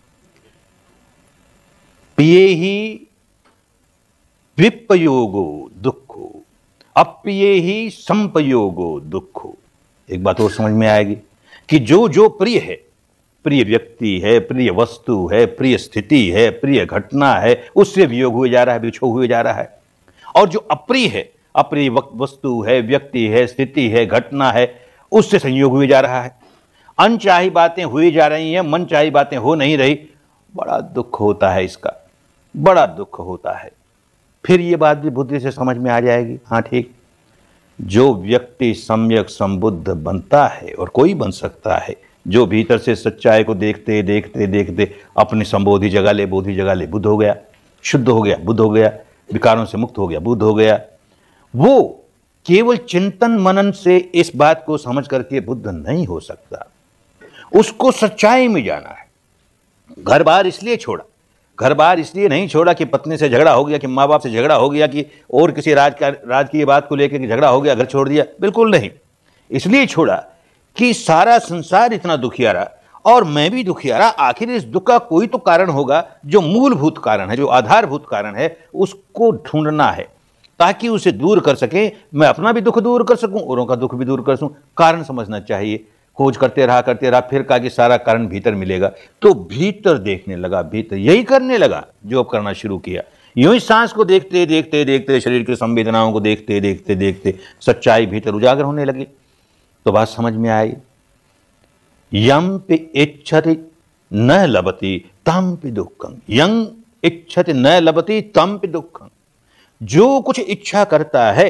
पिए ही विपयोगो दुखो, अप्रिये ही संपयोगो दुखो। एक बात और समझ में आएगी कि जो जो प्रिय है, प्रिय व्यक्ति है, प्रिय वस्तु है, प्रिय स्थिति है, प्रिय घटना है, उससे वियोग हुए जा रहा है, विछोह हुए जा रहा है। और जो अप्रिय है, अप्रिय वस्तु है, व्यक्ति है, स्थिति है, घटना है, उससे संयोग हुए जा रहा है। अनचाही बातें हुई जा रही हैं, मनचाही बातें हो नहीं रही। बड़ा दुख होता है, इसका बड़ा दुख होता है। फिर ये बात भी बुद्धि से समझ में आ जाएगी। हाँ ठीक, जो व्यक्ति सम्यक संबुद्ध बनता है, और कोई बन सकता है, जो भीतर से सच्चाई को देखते देखते देखते अपनी संबोधि जगह ले, बोधि जगह ले, बुद्ध हो गया, शुद्ध हो गया, बुद्ध हो गया, विकारों से मुक्त हो गया, बुद्ध हो गया। वो केवल चिंतन मनन से इस बात को समझ करके बुद्ध नहीं हो सकता। उसको सच्चाई में जाना है। घर बार इसलिए छोड़ा, घर बार इसलिए नहीं छोड़ा कि पत्नी से झगड़ा हो गया, कि माँ बाप से झगड़ा हो गया, कि और किसी राज का राज की बात को लेकर झगड़ा हो गया, घर छोड़ दिया। बिल्कुल नहीं। इसलिए छोड़ा कि सारा संसार इतना दुखियारा और मैं भी दुखियारा। आखिर इस दुख का कोई तो कारण होगा, जो मूलभूत कारण है, जो आधारभूत कारण है, उसको ढूंढना है ताकि उसे दूर कर सके। मैं अपना भी दुख दूर कर सकूं, औरों का दुख भी दूर कर सकूं। कारण समझना चाहिए। खोज करते रहा करते रहा, फिर कहा कि सारा कारण भीतर मिलेगा, तो भीतर देखने लगा, भीतर यही करने लगा जो अब करना शुरू किया। यूं ही सांस को देखते देखते देखते, शरीर की संवेदनाओं को देखते देखते देखते सच्चाई भीतर उजागर होने लगी। तो बात समझ में आई। यम पे इच्छति न लभति तम पे दुखं, यं इच्छति न लभति तम पे दुखं। जो कुछ इच्छा करता है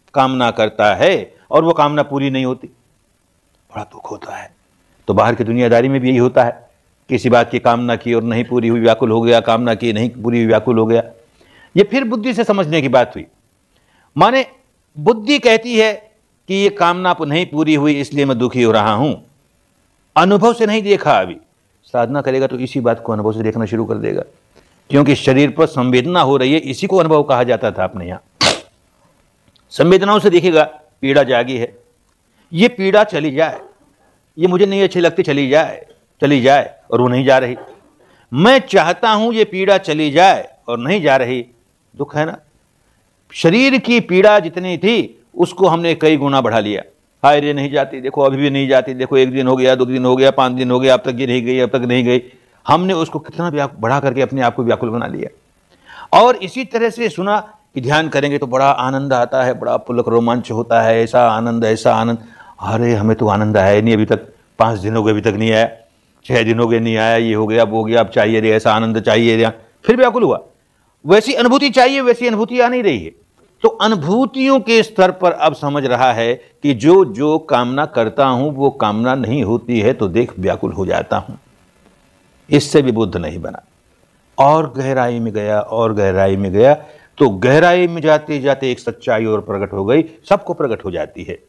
कामना करता है और वो कामना पूरी नहीं होती, बड़ा दुख होता है। तो बाहर की दुनियादारी में भी यही होता है, किसी बात की कामना की और नहीं पूरी हुई व्याकुल हो गया, कामना की नहीं पूरी हुई व्याकुल हो गया। ये फिर बुद्धि से समझने की बात हुई। माने बुद्धि कहती है कि ये कामना नहीं पूरी हुई इसलिए मैं दुखी हो रहा हूं, अनुभव से नहीं देखा। अभी साधना करेगा तो इसी बात को अनुभव से देखना शुरू कर देगा, क्योंकि शरीर पर संवेदना हो रही है, इसी को अनुभव कहा जाता था अपने यहां। संवेदनाओं से देखेगा पीड़ा जागी है, ये पीड़ा चली जाए, ये मुझे नहीं अच्छी लगती, चली जाए चली जाए और वो नहीं जा रही। मैं चाहता हूं ये पीड़ा चली जाए और नहीं जा रही, दुख है ना। शरीर की पीड़ा जितनी थी उसको हमने कई गुना बढ़ा लिया। हाय रे नहीं जाती, देखो अभी भी नहीं जाती, देखो एक दिन हो गया, दो दिन हो गया, पांच दिन हो गया, अब तक ये नहीं गई, अब तक नहीं गई। हमने उसको कितना बढ़ा करके अपने आप को व्याकुल बना लिया। और इसी तरह से सुना कि ध्यान करेंगे तो बड़ा आनंद आता है, बड़ा पुलक रोमांच होता है, ऐसा आनंद ऐसा आनंद। अरे हमें तो आनंद आया नहीं, अभी तक पांच दिन हो गए अभी तक नहीं आया, छह दिन हो गए नहीं आया, ये हो गया वो हो गया, अब चाहिए रे ऐसा आनंद चाहिए रे, फिर व्याकुल हुआ। वैसी अनुभूति चाहिए, वैसी अनुभूति आ नहीं रही है। तो अनुभूतियों के स्तर पर अब समझ रहा है कि जो जो कामना करता हूं वो कामना नहीं होती है, तो देख व्याकुल हो जाता हूं। इससे भी बुद्ध नहीं बना, और गहराई में गया और गहराई में गया, तो गहराई में जाते जाते एक सच्चाई और प्रकट हो गई, सबको प्रकट हो जाती है।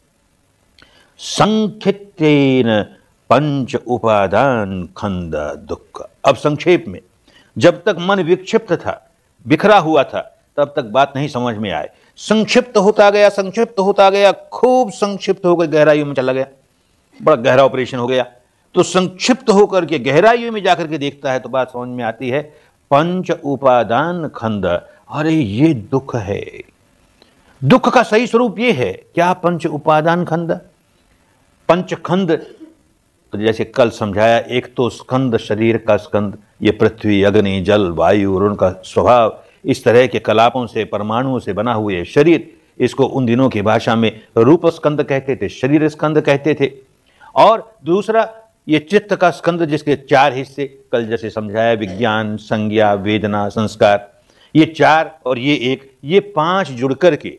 संखितेन पंच उपादान खंड दुख। अब संक्षेप में, जब तक मन विक्षिप्त था, बिखरा हुआ था, तब तक बात नहीं समझ में आए। संक्षिप्त होता गया, संक्षिप्त होता गया, खूब संक्षिप्त होकर गहराइयों में चला गया, बड़ा गहरा ऑपरेशन हो गया। तो संक्षिप्त होकर के गहराइयों में जाकर के देखता है तो बात समझ में आती है, पंच उपादान खंड। अरे ये दुख है, दुख का सही स्वरूप ये है क्या? पंच उपादान खंड, पंचखंड। तो जैसे कल समझाया, एक तो स्कंद, शरीर का स्कंद, ये पृथ्वी, अग्नि, जल, वायु और उनका स्वभाव, इस तरह के कलापों से, परमाणुओं से बना हुए शरीर, इसको उन दिनों की भाषा में रूप स्कंद कहते थे, शरीर स्कंद कहते थे। और दूसरा ये चित्त का स्कंद, जिसके चार हिस्से, कल जैसे समझाया, विज्ञान, संज्ञा, वेदना, संस्कार, ये चार और ये एक, ये पांच जुड़ करके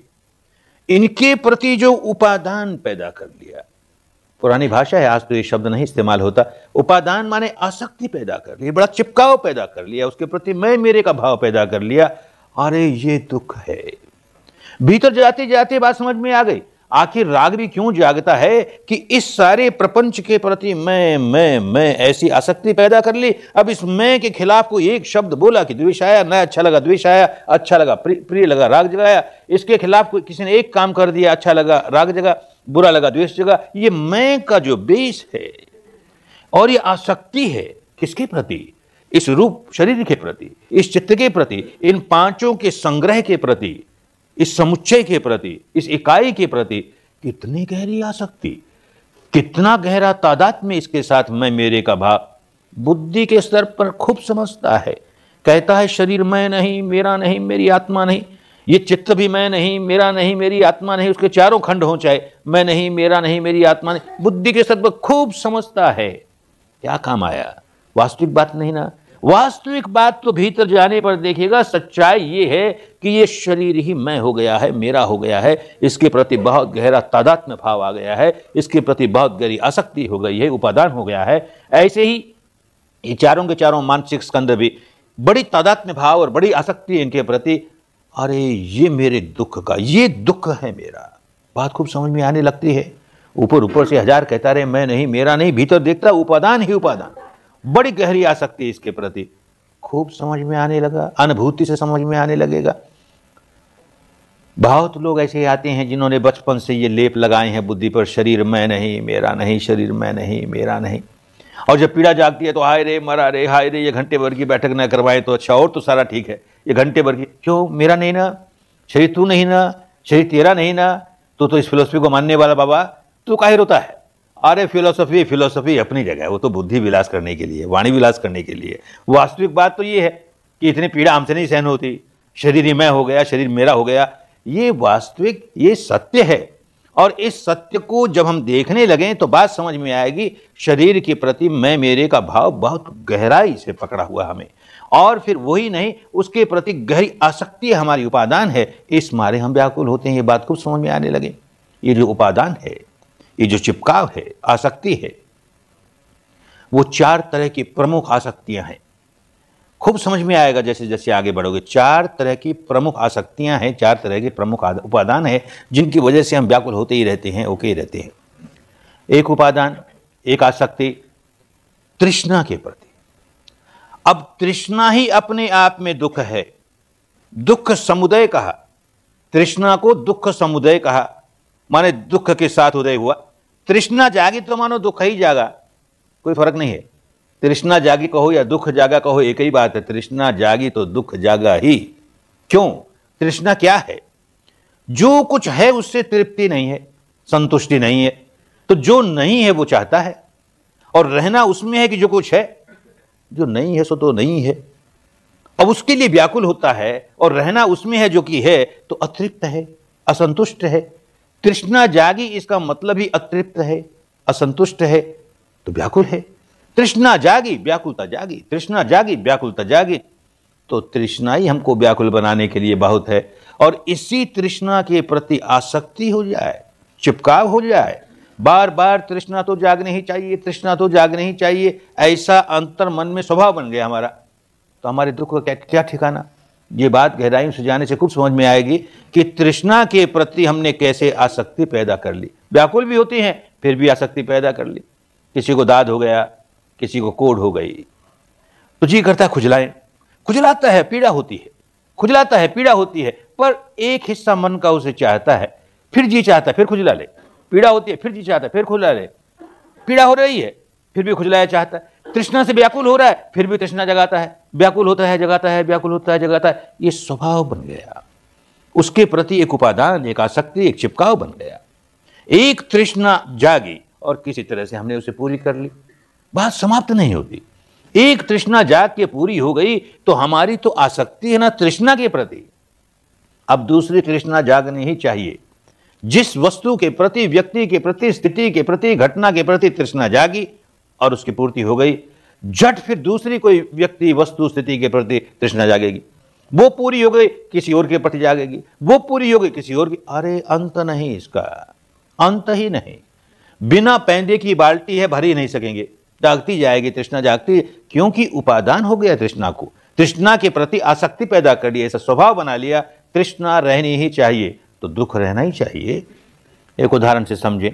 इनके प्रति जो उपादान पैदा कर लिया, पुरानी भाषा है, आज तो ये शब्द नहीं इस्तेमाल होता, उपादान माने आसक्ति पैदा कर लिया, बड़ा चिपकाव पैदा कर लिया, उसके प्रति मैं मेरे का भाव पैदा कर लिया। अरे ये दुख है। भीतर जाते जाते बात समझ में आ गई, आखिर राग भी क्यों जागता है कि इस सारे प्रपंच के प्रति मैं मैं मैं ऐसी आसक्ति पैदा कर ली। अब इस मैं के खिलाफ कोई एक शब्द बोला कि द्वेष आया, न अच्छा लगा द्वेष आया, अच्छा लगा प्रिय लगा राग जगाया, इसके खिलाफ कोई किसी ने एक काम कर दिया, अच्छा लगा राग जगा, बुरा लगा द्वेष जगा। ये मैं का जो बेस है और ये आसक्ति है किसके प्रति? इस रूप शरीर के प्रति, इस चित्त के प्रति, इन पांचों के संग्रह के प्रति, इस समुच्चय के प्रति, इस इकाई के प्रति कितनी गहरी आसक्ति, कितना गहरा तादाद में इसके साथ मैं मेरे का भाव बुद्धि के स्तर पर खूब समझता है। कहता है शरीर मैं नहीं, मेरा नहीं, मेरी आत्मा नहीं, ये चित्त भी मैं नहीं, मेरा नहीं, मेरी आत्मा नहीं, उसके चारों खंड हो चाहे, मैं नहीं, मेरा नहीं, मेरी आत्मा नहीं, बुद्धि के स्तर पर खूब समझता है। क्या काम आया? वास्तविक बात नहीं ना। वास्तविक बात तो भीतर जाने पर देखिएगा, सच्चाई ये है कि ये शरीर ही मैं हो गया है, मेरा हो गया है, इसके प्रति बहुत गहरा तादात्म्य भाव आ गया है, इसके प्रति बहुत गहरी आसक्ति हो गई है, उपादान हो गया है। ऐसे ही ये चारों के चारों मानसिक स्कंद भी बड़ी तादात्म्य भाव और बड़ी आसक्ति है इनके प्रति। अरे ये मेरे दुख का, ये दुख है मेरा, बात खूब समझ में आने लगती है। ऊपर ऊपर से हजार कहता रहे मैं नहीं, मेरा नहीं, भीतर देखता उपादान ही उपादान, बड़ी गहरी आसक्ति इसके प्रति खूब समझ में आने लगा, अनुभूति से समझ में आने लगेगा। बहुत लोग ऐसे आते हैं जिन्होंने बचपन से ये लेप लगाए हैं बुद्धि पर, शरीर मैं नहीं, मेरा नहीं, शरीर मैं नहीं, मेरा नहीं। और जब पीड़ा जागती है तो हाय रे मरा रे, हाय रे ये घंटे भर की बैठक ना करवाए तो अच्छा, और तो सारा ठीक है, ये घंटे भर की क्यों? मेरा नहीं ना, शरीर तू नहीं ना, शरीर तेरा नहीं ना, तो तो इस फिलोसफी को मानने वाला बाबा तू काहे रोता है? अरे फिलोसफी फिलोसफी अपनी जगह है, वो तो बुद्धि विलास करने के लिए, वाणी विलास करने के लिए। वास्तविक बात तो ये है कि इतनी पीड़ा हमसे नहीं सहन होती, शरीर ही मैं हो गया, शरीर मेरा हो गया, ये वास्तविक, ये सत्य है। और इस सत्य को जब हम देखने लगें तो बात समझ में आएगी, शरीर के प्रति मैं मेरे का भाव बहुत गहराई से पकड़ा हुआ हमें। और फिर वही नहीं, उसके प्रति गहरी आसक्ति हमारी उपादान है, इस मारे हम व्याकुल होते हैं। ये बात खूब समझ में आने लगे। ये जो उपादान है, ये जो चिपकाव है, आसक्ति है, वो चार तरह की प्रमुख आसक्तियां हैं। खूब समझ में आएगा जैसे जैसे आगे बढ़ोगे। चार तरह की प्रमुख आसक्तियां हैं, चार तरह के प्रमुख उपादान है, जिनकी वजह से हम व्याकुल होते ही रहते हैं, ओके ही रहते हैं। एक उपादान, एक आसक्ति तृष्णा के प्रति। अब तृष्णा ही अपने आप में दुख है। दुख समुदय कहा, तृष्णा को दुख समुदय कहा, माने दुख के साथ उदय हुआ। तृष्णा जागी तो मानो दुख ही जागा, कोई फर्क नहीं है। तृष्णा जागी कहो या दुख जागा कहो, एक ही बात है। तृष्णा जागी तो दुख जागा ही। क्यों? तृष्णा क्या है? जो कुछ है उससे तृप्ति नहीं है, संतुष्टि नहीं है। तो जो नहीं है वो चाहता है, और रहना उसमें है कि जो कुछ है। जो नहीं है सो तो नहीं है, अब उसके लिए व्याकुल होता है, और रहना उसमें है जो कि है, तो अतृप्त है, असंतुष्ट है। तृष्णा जागी इसका मतलब ही अतृप्त है, असंतुष्ट है, तो व्याकुल है। तृष्णा जागी, व्याकुलता जागी, तृष्णा जागी, व्याकुलता जागी। तो तृष्णा ही हमको व्याकुल बनाने के लिए बहुत है। और इसी तृष्णा के प्रति आसक्ति हो जाए, चिपकाव हो जाए, बार बार तृष्णा तो जागने ही चाहिए, तृष्णा तो जागने ही चाहिए, ऐसा अंतर मन में स्वभाव बन गया हमारा, तो हमारे दुख का क्या, क्या ठिकाना। ये बात गहराई से जाने से खूब समझ में आएगी कि तृष्णा के प्रति हमने कैसे आसक्ति पैदा कर ली। व्याकुल भी होती हैं, फिर भी आसक्ति पैदा कर ली। किसी को दाद हो गया, किसी को कोढ़ हो गई, तो जी करता है खुजलाएं, खुजलाता है, पीड़ा होती है, खुजलाता है, पीड़ा होती है, पर एक हिस्सा मन का उसे चाहता है, फिर जी चाहता है, फिर खुजला ले। पीड़ा होती है, फिर जी चाहता है, फिर खुजला ले। पीड़ा हो रही है, फिर भी खुजलाया चाहता है। तृष्णा से व्याकुल हो रहा है, फिर भी तृष्णा जगाता है, व्याकुल होता है, जगाता है, व्याकुल होता है, जगाता है। ये स्वभाव बन गया, उसके प्रति एक उपादान, एक आसक्ति, एक चिपकाव बन गया। एक तृष्णा जागी और किसी तरह से हमने उसे पूरी कर ली, बात समाप्त नहीं होती। एक तृष्णा जाग के पूरी हो गई तो हमारी तो आसक्ति है ना तृष्णा के प्रति, अब दूसरी तृष्णा जागनी ही चाहिए। जिस वस्तु के प्रति, व्यक्ति के प्रति, स्थिति के प्रति, घटना के प्रति तृष्णा जागी और उसकी पूर्ति हो गई, झट फिर दूसरी कोई व्यक्ति, वस्तु, स्थिति के प्रति तृष्णा जागेगी, वो पूरी हो गई, किसी और के प्रति जागेगी, वो पूरी हो गई, किसी और की। अरे अंत नहीं, इसका अंत ही नहीं। बिना पैंदे की बाल्टी है, भर ही नहीं सकेंगे, जागती जाएगी तृष्णा, जागती, क्योंकि उपादान हो गया तृष्णा को, तृष्णा के प्रति आसक्ति पैदा कर लिया, ऐसा स्वभाव बना लिया। तृष्णा रहनी ही चाहिए तो दुख रहना ही चाहिए। एक उदाहरण से समझें।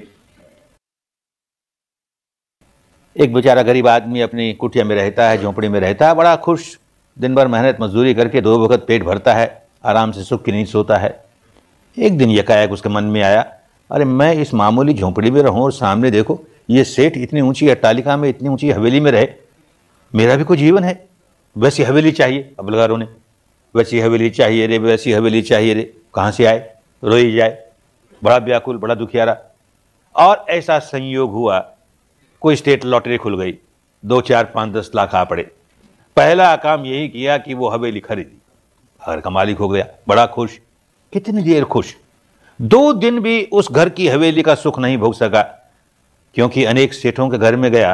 एक बेचारा गरीब आदमी अपनी कुटिया में रहता है, झोंपड़ी में रहता है, बड़ा खुश, दिन भर मेहनत मजदूरी करके दो वक्त पेट भरता है, आराम से सुख की नींद सोता है। एक दिन यकायक उसके मन में आया, अरे मैं इस मामूली झोंपड़ी में रहूं और सामने देखो ये सेठ इतनी ऊंची अट्टालिका में, इतनी ऊंची हवेली में रहे, मेरा भी कोई जीवन है, वैसी हवेली चाहिए। अब लगा ने वैसी हवेली चाहिए रे, वैसी हवेली चाहिए रे, कहाँ से आए, रोई जाए, बड़ा व्याकुल, बड़ा दुखियारा। और ऐसा संयोग हुआ, कोई स्टेट लॉटरी खुल गई, दो चार पाँच दस लाख आ पड़े। पहला काम यही किया कि वो हवेली खरीदी, घर का मालिक हो गया, बड़ा खुश। कितनी देर खुश, दो दिन भी उस घर की हवेली का सुख नहीं भोग सका, क्योंकि अनेक सेठों के घर में गया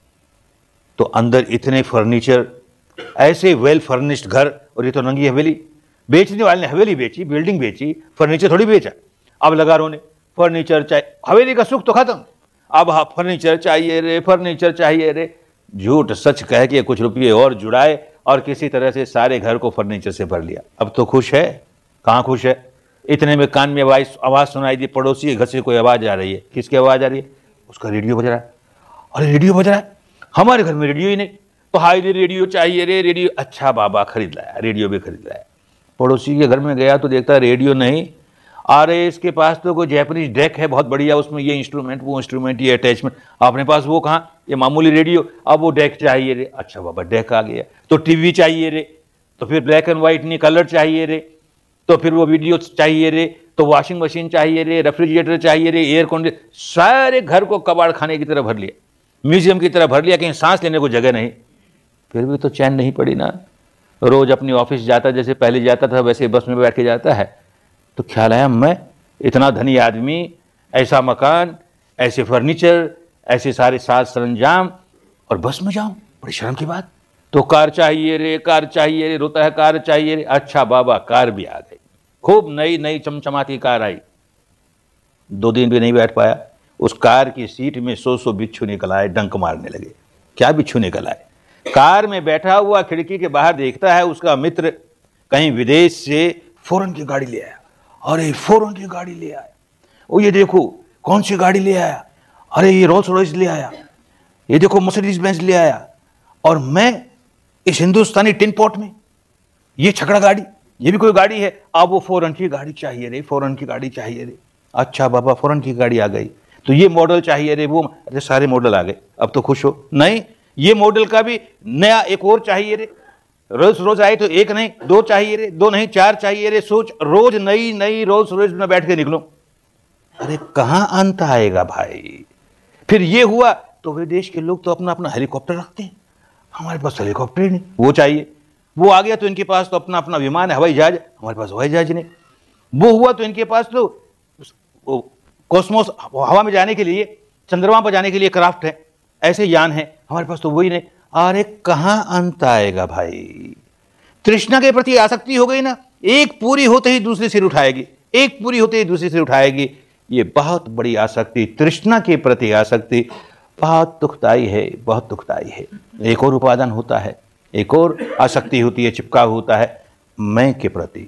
तो अंदर इतने फर्नीचर, ऐसे वेल फर्निश्ड घर, और ये तो नंगी हवेली। बेचने वाले ने हवेली बेची, बिल्डिंग बेची, फर्नीचर थोड़ी बेचा। अब लगा रोने, फर्नीचर चाहिए, हवेली का सुख तो खत्म, अब हाँ फर्नीचर चाहिए रे, फर्नीचर चाहिए रे। झूठ सच कह के कुछ रुपये और जुड़ाए और किसी तरह से सारे घर को फर्नीचर से भर लिया। अब तो खुश है, कहाँ खुश है। इतने में कान में आवाज आवाज सुनाई दी, पड़ोसी के घर से कोई आवाज आ रही है। किसकी आवाज आ रही है? उसका रेडियो बज रहा है। अरे रेडियो बज रहा है, हमारे घर में रेडियो ही नहीं। तो हाय रे रेडियो चाहिए रे, रेडियो। अच्छा बाबा खरीद लाया, रेडियो भी खरीद लाया। पड़ोसी के घर में गया तो देखता रेडियो नहीं, अरे इसके पास तो कोई जैपनीज डेक है बहुत बढ़िया, उसमें ये इंस्ट्रूमेंट, वो इंस्ट्रूमेंट, ये अटैचमेंट। अपने पास वो कहाँ, ये मामूली रेडियो। अब वो डेक चाहिए रे। अच्छा बाबा डेक आ गया। तो टीवी चाहिए रे, तो फिर ब्लैक एंड व्हाइट नहीं कलर चाहिए रे, तो फिर वो वीडियो चाहिए रे, तो वॉशिंग मशीन चाहिए रे, रेफ्रिजरेटर चाहिए रे, एयर कंडीशनर। सारे घर को कबाड़ खाने की तरह भर लिया, म्यूजियम की तरह भर लिया, कहीं सांस लेने को जगह नहीं। फिर भी तो चैन नहीं पड़ी ना। रोज अपनी ऑफिस जाता, जैसे पहले जाता था वैसे बस में बैठ के जाता है। तो ख्याल आया, मैं इतना धनी आदमी, ऐसा मकान, ऐसे फर्नीचर, ऐसे सारे साज सरंजाम, और बस में जाऊं, बड़ी शर्म की बात। तो कार चाहिए रे, कार चाहिए रे, रोता है कार चाहिए रे। अच्छा बाबा, कार भी आ गई, खूब नई नई चमचमाती कार आई। दो दिन भी नहीं बैठ पाया, उस कार की सीट में सौ सौ बिच्छू निकल आए, डंक मारने लगे। क्या बिच्छू निकल आए? कार में बैठा हुआ खिड़की के बाहर देखता है उसका मित्र कहीं विदेश से फॉरेन की गाड़ी ले आया। अरे फॉरेन की गाड़ी ले आया, ओ ये देखो कौन सी गाड़ी ले आया, अरे ये रोल्स रॉयस ले आया, ये देखो मर्सिडीज बेंज ले आया, और मैं इस हिंदुस्तानी टिन पॉट में, ये छकड़ा गाड़ी, ये भी कोई गाड़ी है। अब वो फॉरेन की गाड़ी चाहिए रे, फॉरेन की गाड़ी चाहिए रे। अच्छा बाबा, फॉरेन की गाड़ी आ गई, तो ये मॉडल चाहिए रे, वो, अरे सारे मॉडल आ गए, अब तो खुश हो। नहीं, ये मॉडल का भी नया एक और चाहिए रे। रोज रोज आए तो एक नहीं दो चाहिए रे, दो नहीं चार चाहिए रे। सोच, रोज नई नई रोज रोज में बैठ के निकलो। अरे कहां अंत आएगा भाई। फिर ये हुआ तो विदेश के लोग तो अपना अपना हेलीकॉप्टर रखते हैं, हमारे पास हेलीकॉप्टर ही नहीं, वो चाहिए। वो आ गया तो इनके पास तो अपना अपना विमान है, हवाई जहाज, हमारे पास हवाई जहाज नहीं। वो हुआ तो इनके पास तो कॉस्मोस, हवा में जाने के लिए, चंद्रमा पर जाने के लिए क्राफ्ट है, ऐसे यान है, हमारे पास तो वही नहीं। अरे कहां अंत आएगा भाई। तृष्णा के प्रति आसक्ति हो गई ना, एक पूरी होते ही दूसरी सिर उठाएगी, एक पूरी होते ही दूसरी सिर उठाएगी। ये बहुत बड़ी आसक्ति, तृष्णा के प्रति आसक्ति बहुत दुखदाई है, बहुत दुखदाई है। एक और उपादान होता है, एक और आसक्ति होती है, चिपकाव होता है मैं के प्रति,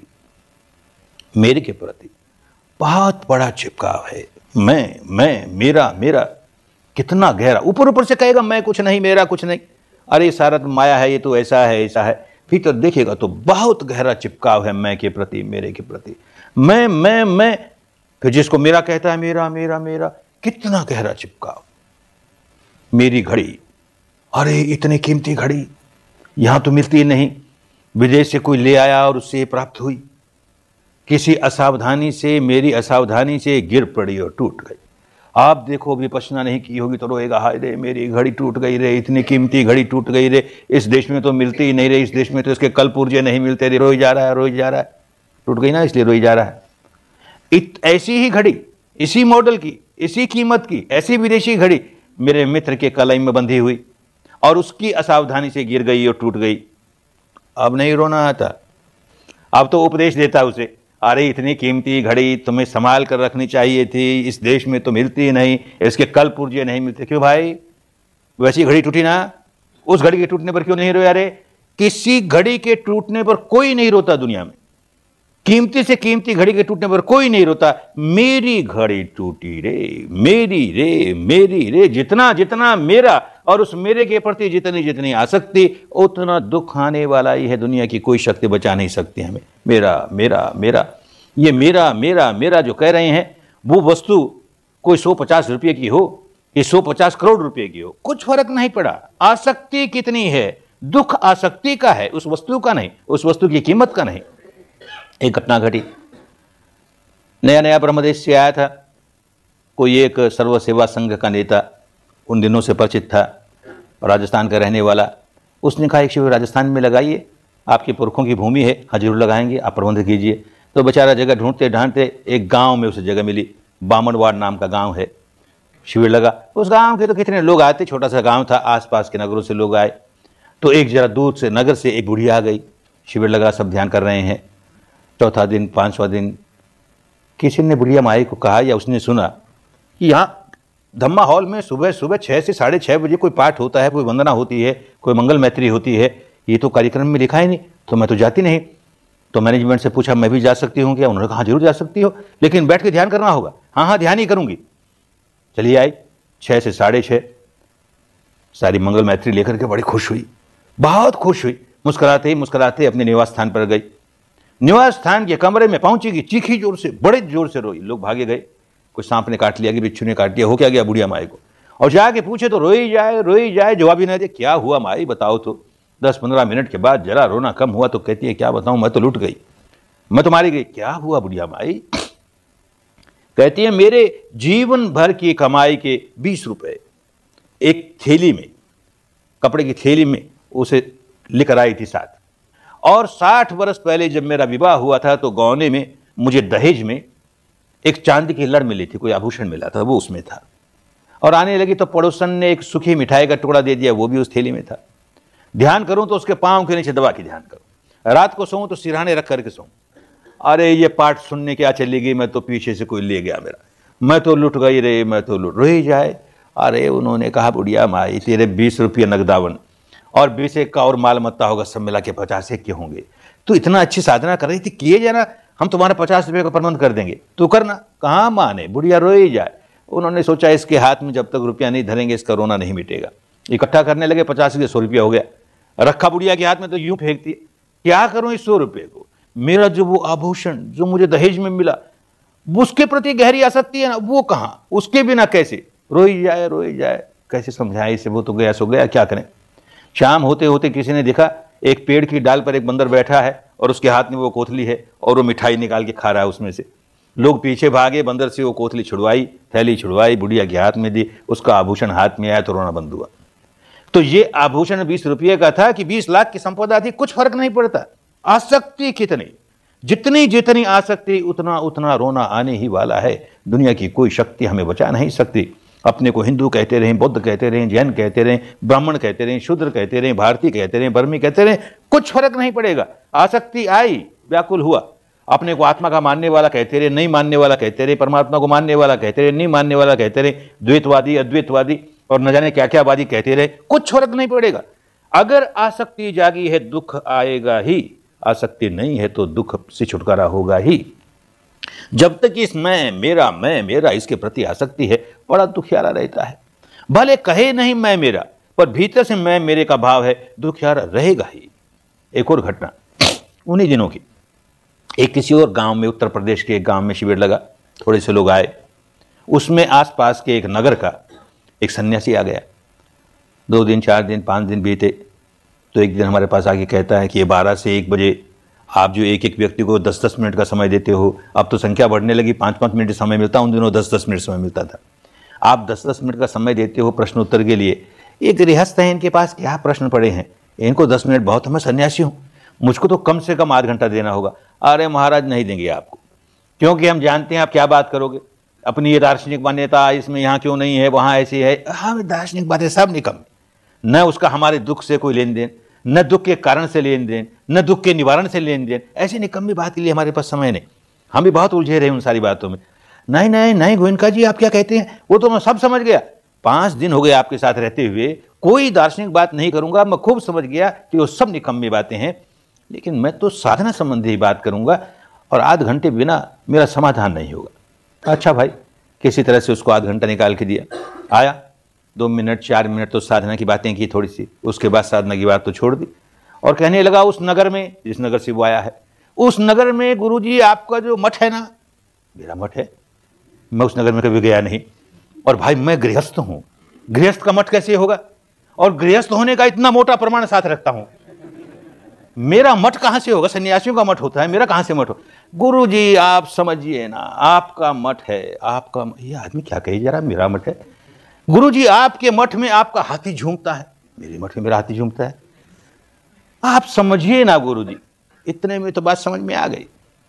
मेरे के प्रति बहुत बड़ा चिपकाव है। मैं मैं मेरा मेरा कितना गहरा। ऊपर ऊपर से कहेगा मैं कुछ नहीं, मेरा कुछ नहीं, अरे सारा तो माया है, ये तो ऐसा है ऐसा है। भीतर तो देखेगा तो बहुत गहरा चिपकाव है मैं के प्रति, मेरे के प्रति। मैं मैं मैं फिर जिसको मेरा कहता है, मेरा मेरा मेरा, कितना गहरा चिपकाव। मेरी घड़ी, अरे इतनी कीमती घड़ी यहां तो मिलती नहीं, विदेश से कोई ले आया और उससे प्राप्त हुई। किसी असावधानी से, मेरी असावधानी से गिर पड़ी और टूट गई। आप देखो विपश्यना नहीं की होगी तो रोएगा, हाय रे मेरी घड़ी टूट गई रे, इतनी कीमती घड़ी टूट गई रे, इस देश में तो मिलती ही नहीं रे, इस देश में तो इसके कल पुर्जे नहीं मिलते रे। रोई जा रहा है, रोई जा रहा है, टूट गई ना इसलिए रोई जा रहा है। इत ऐसी ही घड़ी, इसी मॉडल की, इसी कीमत की, ऐसी विदेशी घड़ी मेरे मित्र के कलाई में बंधी हुई और उसकी असावधानी से गिर गई और टूट गई। अब नहीं रोना आता, अब तो उपदेश देता उसे, अरे इतनी कीमती घड़ी तुम्हें संभाल कर रखनी चाहिए थी, इस देश में तो मिलती ही नहीं, इसके कल पुर्जे नहीं मिलते। क्यों भाई, वैसी घड़ी टूटी ना, उस घड़ी के टूटने पर क्यों नहीं रोया रे? किसी घड़ी के टूटने पर कोई नहीं रोता दुनिया में, कीमती से कीमती घड़ी के टूटने पर कोई नहीं रोता। मेरी घड़ी टूटी रे, मेरी रे, मेरी रे, जितना जितना मेरा और उस मेरे के प्रति जितनी जितनी आसक्ति, उतना दुख आने वाला ही है। दुनिया की कोई शक्ति बचा नहीं सकती हमें। मेरा मेरा मेरा, ये मेरा मेरा मेरा जो कह रहे हैं, वो वस्तु कोई सौ पचास रुपये की हो, ये सौ पचास करोड़ रुपए की हो, कुछ फर्क नहीं पड़ा। आसक्ति कितनी है, दुख आसक्ति का है, उस वस्तु का नहीं, उस वस्तु की कीमत का नहीं। एक घटना घटी, नया नया ब्रह्मदेश से आया था कोई एक सर्व सेवा संघ का नेता, उन दिनों से परिचित था, राजस्थान का रहने वाला। उसने कहा एक शिविर राजस्थान में लगाइए, आपके पुरखों की भूमि है, हाँ जरूर लगाएंगे, आप प्रबंध कीजिए। तो बेचारा जगह ढूंढते ढांढते एक गांव में उसे जगह मिली, बामनवाड़ नाम का गांव है। शिविर लगा, उस गांव के तो कितने लोग आए थे, छोटा सा गांव था, आसपास के नगरों से लोग आए। तो एक जरा दूर से नगर से एक बुढ़िया आ गई, शिविर लगा, सब ध्यान कर रहे हैं। चौथा दिन, पांचवा दिन, किसी ने बुढ़िया माई को कहा या उसने सुना कि यहाँ धम्मा हॉल में सुबह सुबह छः से साढ़े छः बजे कोई पाठ होता है, कोई वंदना होती है, कोई मंगल मैत्री होती है, ये तो कार्यक्रम में लिखा ही नहीं, तो मैं तो जाती नहीं। तो मैनेजमेंट से पूछा मैं भी जा सकती हूँ क्या? उन्होंने कहा जरूर जा सकती हो, लेकिन बैठ के ध्यान करना होगा। हाँ हाँ ध्यान ही करूँगी। चलिए आई, छः से साढ़े छः सारी मंगल मैत्री लेकर के बड़ी खुश हुई, बहुत खुश हुई, मुस्कुराते ही मुस्कुराते अपने निवास स्थान पर गई। निवास स्थान के कमरे में पहुंचेगी, चीखी जोर से, बड़े जोर से रोई। लोग भागे गए, कोई सांप ने काट लिया कि बिच्छू ने काट लिया, हो क्या गया बुढ़िया माई को? और जाके पूछे तो रोई जाए रोई जाए, जवाब ही नहीं दे। क्या हुआ माई बताओ तो? दस पंद्रह मिनट के बाद जरा रोना कम हुआ तो कहती है क्या बताऊं, मैं तो लुट गई, मैं तो मारी गई। क्या हुआ बुढ़िया माई? कहती है मेरे जीवन भर की कमाई के बीस रुपए एक थैली में, कपड़े की थैली में उसे लेकर आई थी साथ। और साठ वर्ष पहले जब मेरा विवाह हुआ था तो गौने में मुझे दहेज में एक चांदी की लड़ मिली थी, कोई आभूषण मिला था, वो उसमें था। और आने लगी तो पड़ोसन ने एक सूखी मिठाई का टुकड़ा दे दिया, वो भी उस थैली में था। ध्यान करूं तो उसके पांव के नीचे दबा के ध्यान करूं, रात को सोऊं तो सिरहाने रख करके सोऊं। अरे ये पाठ सुनने क्या चली गई, मैं तो पीछे से कोई ले गया मेरा, मैं तो लुट गई रे, मैं तो लुट रही जाए। अरे उन्होंने कहा बुढ़िया माई तेरे बीस रुपये नगदावन और बीस एक का और माल मत्ता होगा, सब मिला के पचास एक के होंगे। तू इतना अच्छी साधना कर रही थी, किए जाना, हम तुम्हारा पचास रुपये का प्रबंध कर देंगे, तू करना। कहाँ माने, बुढ़िया रोई जाए। उन्होंने सोचा इसके हाथ में जब तक रुपया नहीं धरेंगे इसका रोना नहीं मिटेगा। इकट्ठा करने लगे, पचास के सौ रुपया हो गया, रखा बुढ़िया के हाथ में तो यूं फेंकती है, क्या करूं इस सौ रुपये को, मेरा जो वो आभूषण जो मुझे दहेज में मिला उसके प्रति गहरी आसक्ति है ना, वो कहाँ, उसके बिना कैसे। रोई जाए रोई जाए, कैसे समझाए इसे, वो तो गया सो गया, क्या करें। शाम होते होते किसी ने देखा एक पेड़ की डाल पर एक बंदर बैठा है और उसके हाथ में वो कोथली है और वो मिठाई निकाल के खा रहा है उसमें से। लोग पीछे भागे, बंदर से वो कोथली छुड़वाई, थैली छुड़वाई, बुढ़िया के हाथ में दी, उसका आभूषण हाथ में आया तो रोना बंद हुआ। तो ये आभूषण बीस रुपये का था कि बीस लाख की संपदा थी, कुछ फर्क नहीं पड़ता। आसक्ति कितनी, जितनी जितनी आसक्ति उतना उतना रोना आने ही वाला है। दुनिया की कोई शक्ति हमें बचा नहीं सकती। अपने को हिंदू कहते रहें, बौद्ध कहते रहें, जैन कहते रहें, ब्राह्मण कहते रहें, शूद्र कहते रहें, भारतीय कहते रहें, बर्मी कहते रहें, कुछ फर्क नहीं पड़ेगा। आसक्ति आई, व्याकुल हुआ। अपने को आत्मा का मानने वाला कहते रहे, नहीं मानने वाला कहते रहे, परमात्मा को मानने वाला कहते रहे, नहीं मानने वाला कहते रहे, द्वैतवादी अद्वैतवादी और न जाने क्या क्या वादी कहते रहे, कुछ फर्क नहीं पड़ेगा। अगर आसक्ति जागी है दुख आएगा ही, आसक्ति नहीं है तो दुख से छुटकारा होगा ही। जब तक इस मैं मेरा मैं मेरा इसके प्रति आसक्ति है, बड़ा दुखियारा रहता है। भले कहे नहीं मैं मेरा, पर भीतर से मैं मेरे का भाव है, दुखियारा रहेगा ही। एक और घटना उन्हीं दिनों की, एक किसी और गांव में, उत्तर प्रदेश के एक गांव में शिविर लगा, थोड़े से लोग आए। उसमें आसपास के एक नगर का एक सन्यासी आ गया। दो दिन चार दिन पाँच दिन बीते तो एक दिन हमारे पास आके कहता है कि ये बारह से एक बजे आप जो एक एक व्यक्ति को दस दस मिनट का समय देते हो, अब तो संख्या बढ़ने लगी, पाँच पाँच मिनट समय मिलता, उन दिनों दस दस मिनट समय मिलता था। आप दस दस मिनट का समय देते हो प्रश्न उत्तर के लिए। ये गृहस्थ हैं, इनके पास क्या प्रश्न पड़े हैं, इनको दस मिनट बहुत, मैं सन्यासी हूँ, मुझको तो कम से कम आध घंटा देना होगा। अरे महाराज नहीं देंगे आपको, क्योंकि हम जानते हैं आप क्या बात करोगे, अपनी ये दार्शनिक मान्यता इसमें यहाँ क्यों नहीं है, वहाँ ऐसी है। हाँ दार्शनिक बातें सब निकम्मी, न उसका हमारे दुख से कोई लेन देन, न दुख के कारण से लेन देन, न दुख के निवारण से लेन देन। ऐसी निकम्मी बात के लिए हमारे पास समय नहीं। हम भी बहुत उलझे रहे उन सारी बातों में। नहीं नहीं नहीं गोयनका जी आप क्या कहते हैं, वो तो मैं सब समझ गया। पाँच दिन हो गए आपके साथ रहते हुए, कोई दार्शनिक बात नहीं करूंगा, मैं खूब समझ गया कि वो सब निकम्मी बातें हैं, लेकिन मैं तो साधना संबंधी ही बात करूंगा और आध घंटे बिना मेरा समाधान नहीं होगा। अच्छा भाई, किसी तरह से उसको आध घंटा निकाल के दिया। आया, दो मिनट चार मिनट तो साधना की बातें की थोड़ी सी, उसके बाद साधना की बात तो छोड़ दी और कहने लगा उस नगर में, जिस नगर से वो आया है, उस नगर में गुरुजी आपका जो मठ है ना, मेरा मठ है, मैं उस नगर में कभी गया नहीं, और भाई मैं गृहस्थ हूं, गृहस्थ का मठ कैसे होगा, और गृहस्थ होने का इतना मोटा प्रमाण साथ रखता हूं, मेरा मठ कहां से होगा, सन्यासियों का मठ होता है, मेरा कहां से मठ हो। गुरुजी आप समझिए ना, आपका मठ है, आपका, ये आदमी क्या कहे जरा, मेरा मठ है। गुरुजी आपके मठ में आपका हाथी झूमता है, मेरे मठ में मेरा हाथी झूमता है, आप समझिए ना गुरुजी। इतने में तो बात समझ में आ गई।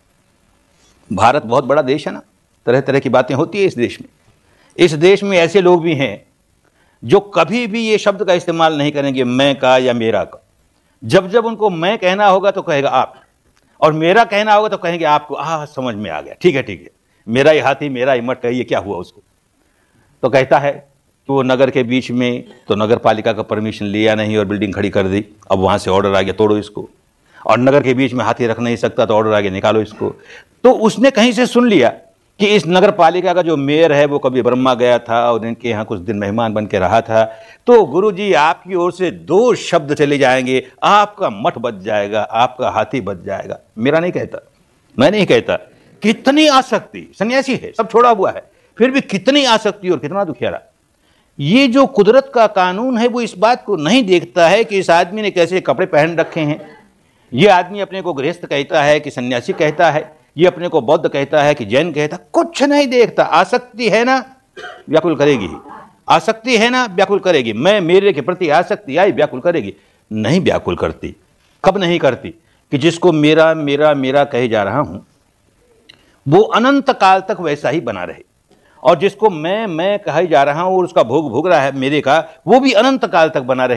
भारत बहुत बड़ा देश है ना, तरह तरह की बातें होती है इस देश में। इस देश में ऐसे लोग भी हैं जो कभी भी ये शब्द का इस्तेमाल नहीं करेंगे मैं का या मेरा का। जब जब उनको मैं कहना होगा तो कहेगा आप, और मेरा कहना होगा तो कहेंगे आपको। आ समझ में आ गया, ठीक है ठीक है, मेरा ही हाथी मेरा ही मठ है, ये क्या हुआ उसको। तो कहता है कि वो नगर के बीच में, तो नगर पालिका का परमिशन लिया नहीं और बिल्डिंग खड़ी कर दी। अब वहां से ऑर्डर आ गया तोड़ो इसको, और नगर के बीच में हाथी रख नहीं सकता तो ऑर्डर आ गया निकालो इसको। तो उसने कहीं से सुन लिया कि इस नगर पालिका का जो मेयर है वो कभी ब्रह्मा गया था और इनके यहाँ कुछ दिन मेहमान बन के रहा था। तो गुरुजी आपकी ओर से दो शब्द चले जाएंगे, आपका मठ बच जाएगा, आपका हाथी बच जाएगा। मेरा नहीं कहता, मैं नहीं कहता। कितनी आसक्ति, सन्यासी है, सब छोड़ा हुआ है, फिर भी कितनी आसक्ति और कितना दुखियारा। ये जो कुदरत का कानून है वो इस बात को नहीं देखता है कि इस आदमी ने कैसे कपड़े पहन रखे हैं। ये आदमी अपने को गृहस्थ कहता है कि सन्यासी कहता है, ये अपने को बौद्ध कहता है कि जैन कहता, कुछ नहीं देखता। आसक्ति है ना, व्याकुल करेगी ही। आसक्ति है ना, व्याकुल करेगी। मैं मेरे के प्रति आसक्ति आई, व्याकुल करेगी। नहीं व्याकुल करती, कब नहीं करती कि जिसको मेरा मेरा मेरा कहे जा रहा हूं वो अनंत काल तक वैसा ही बना रहे, और जिसको मैं मैं कहे जा रहा हूं और उसका भोग भोग रहा है मेरे का, वो भी अनंत काल तक बना रहे।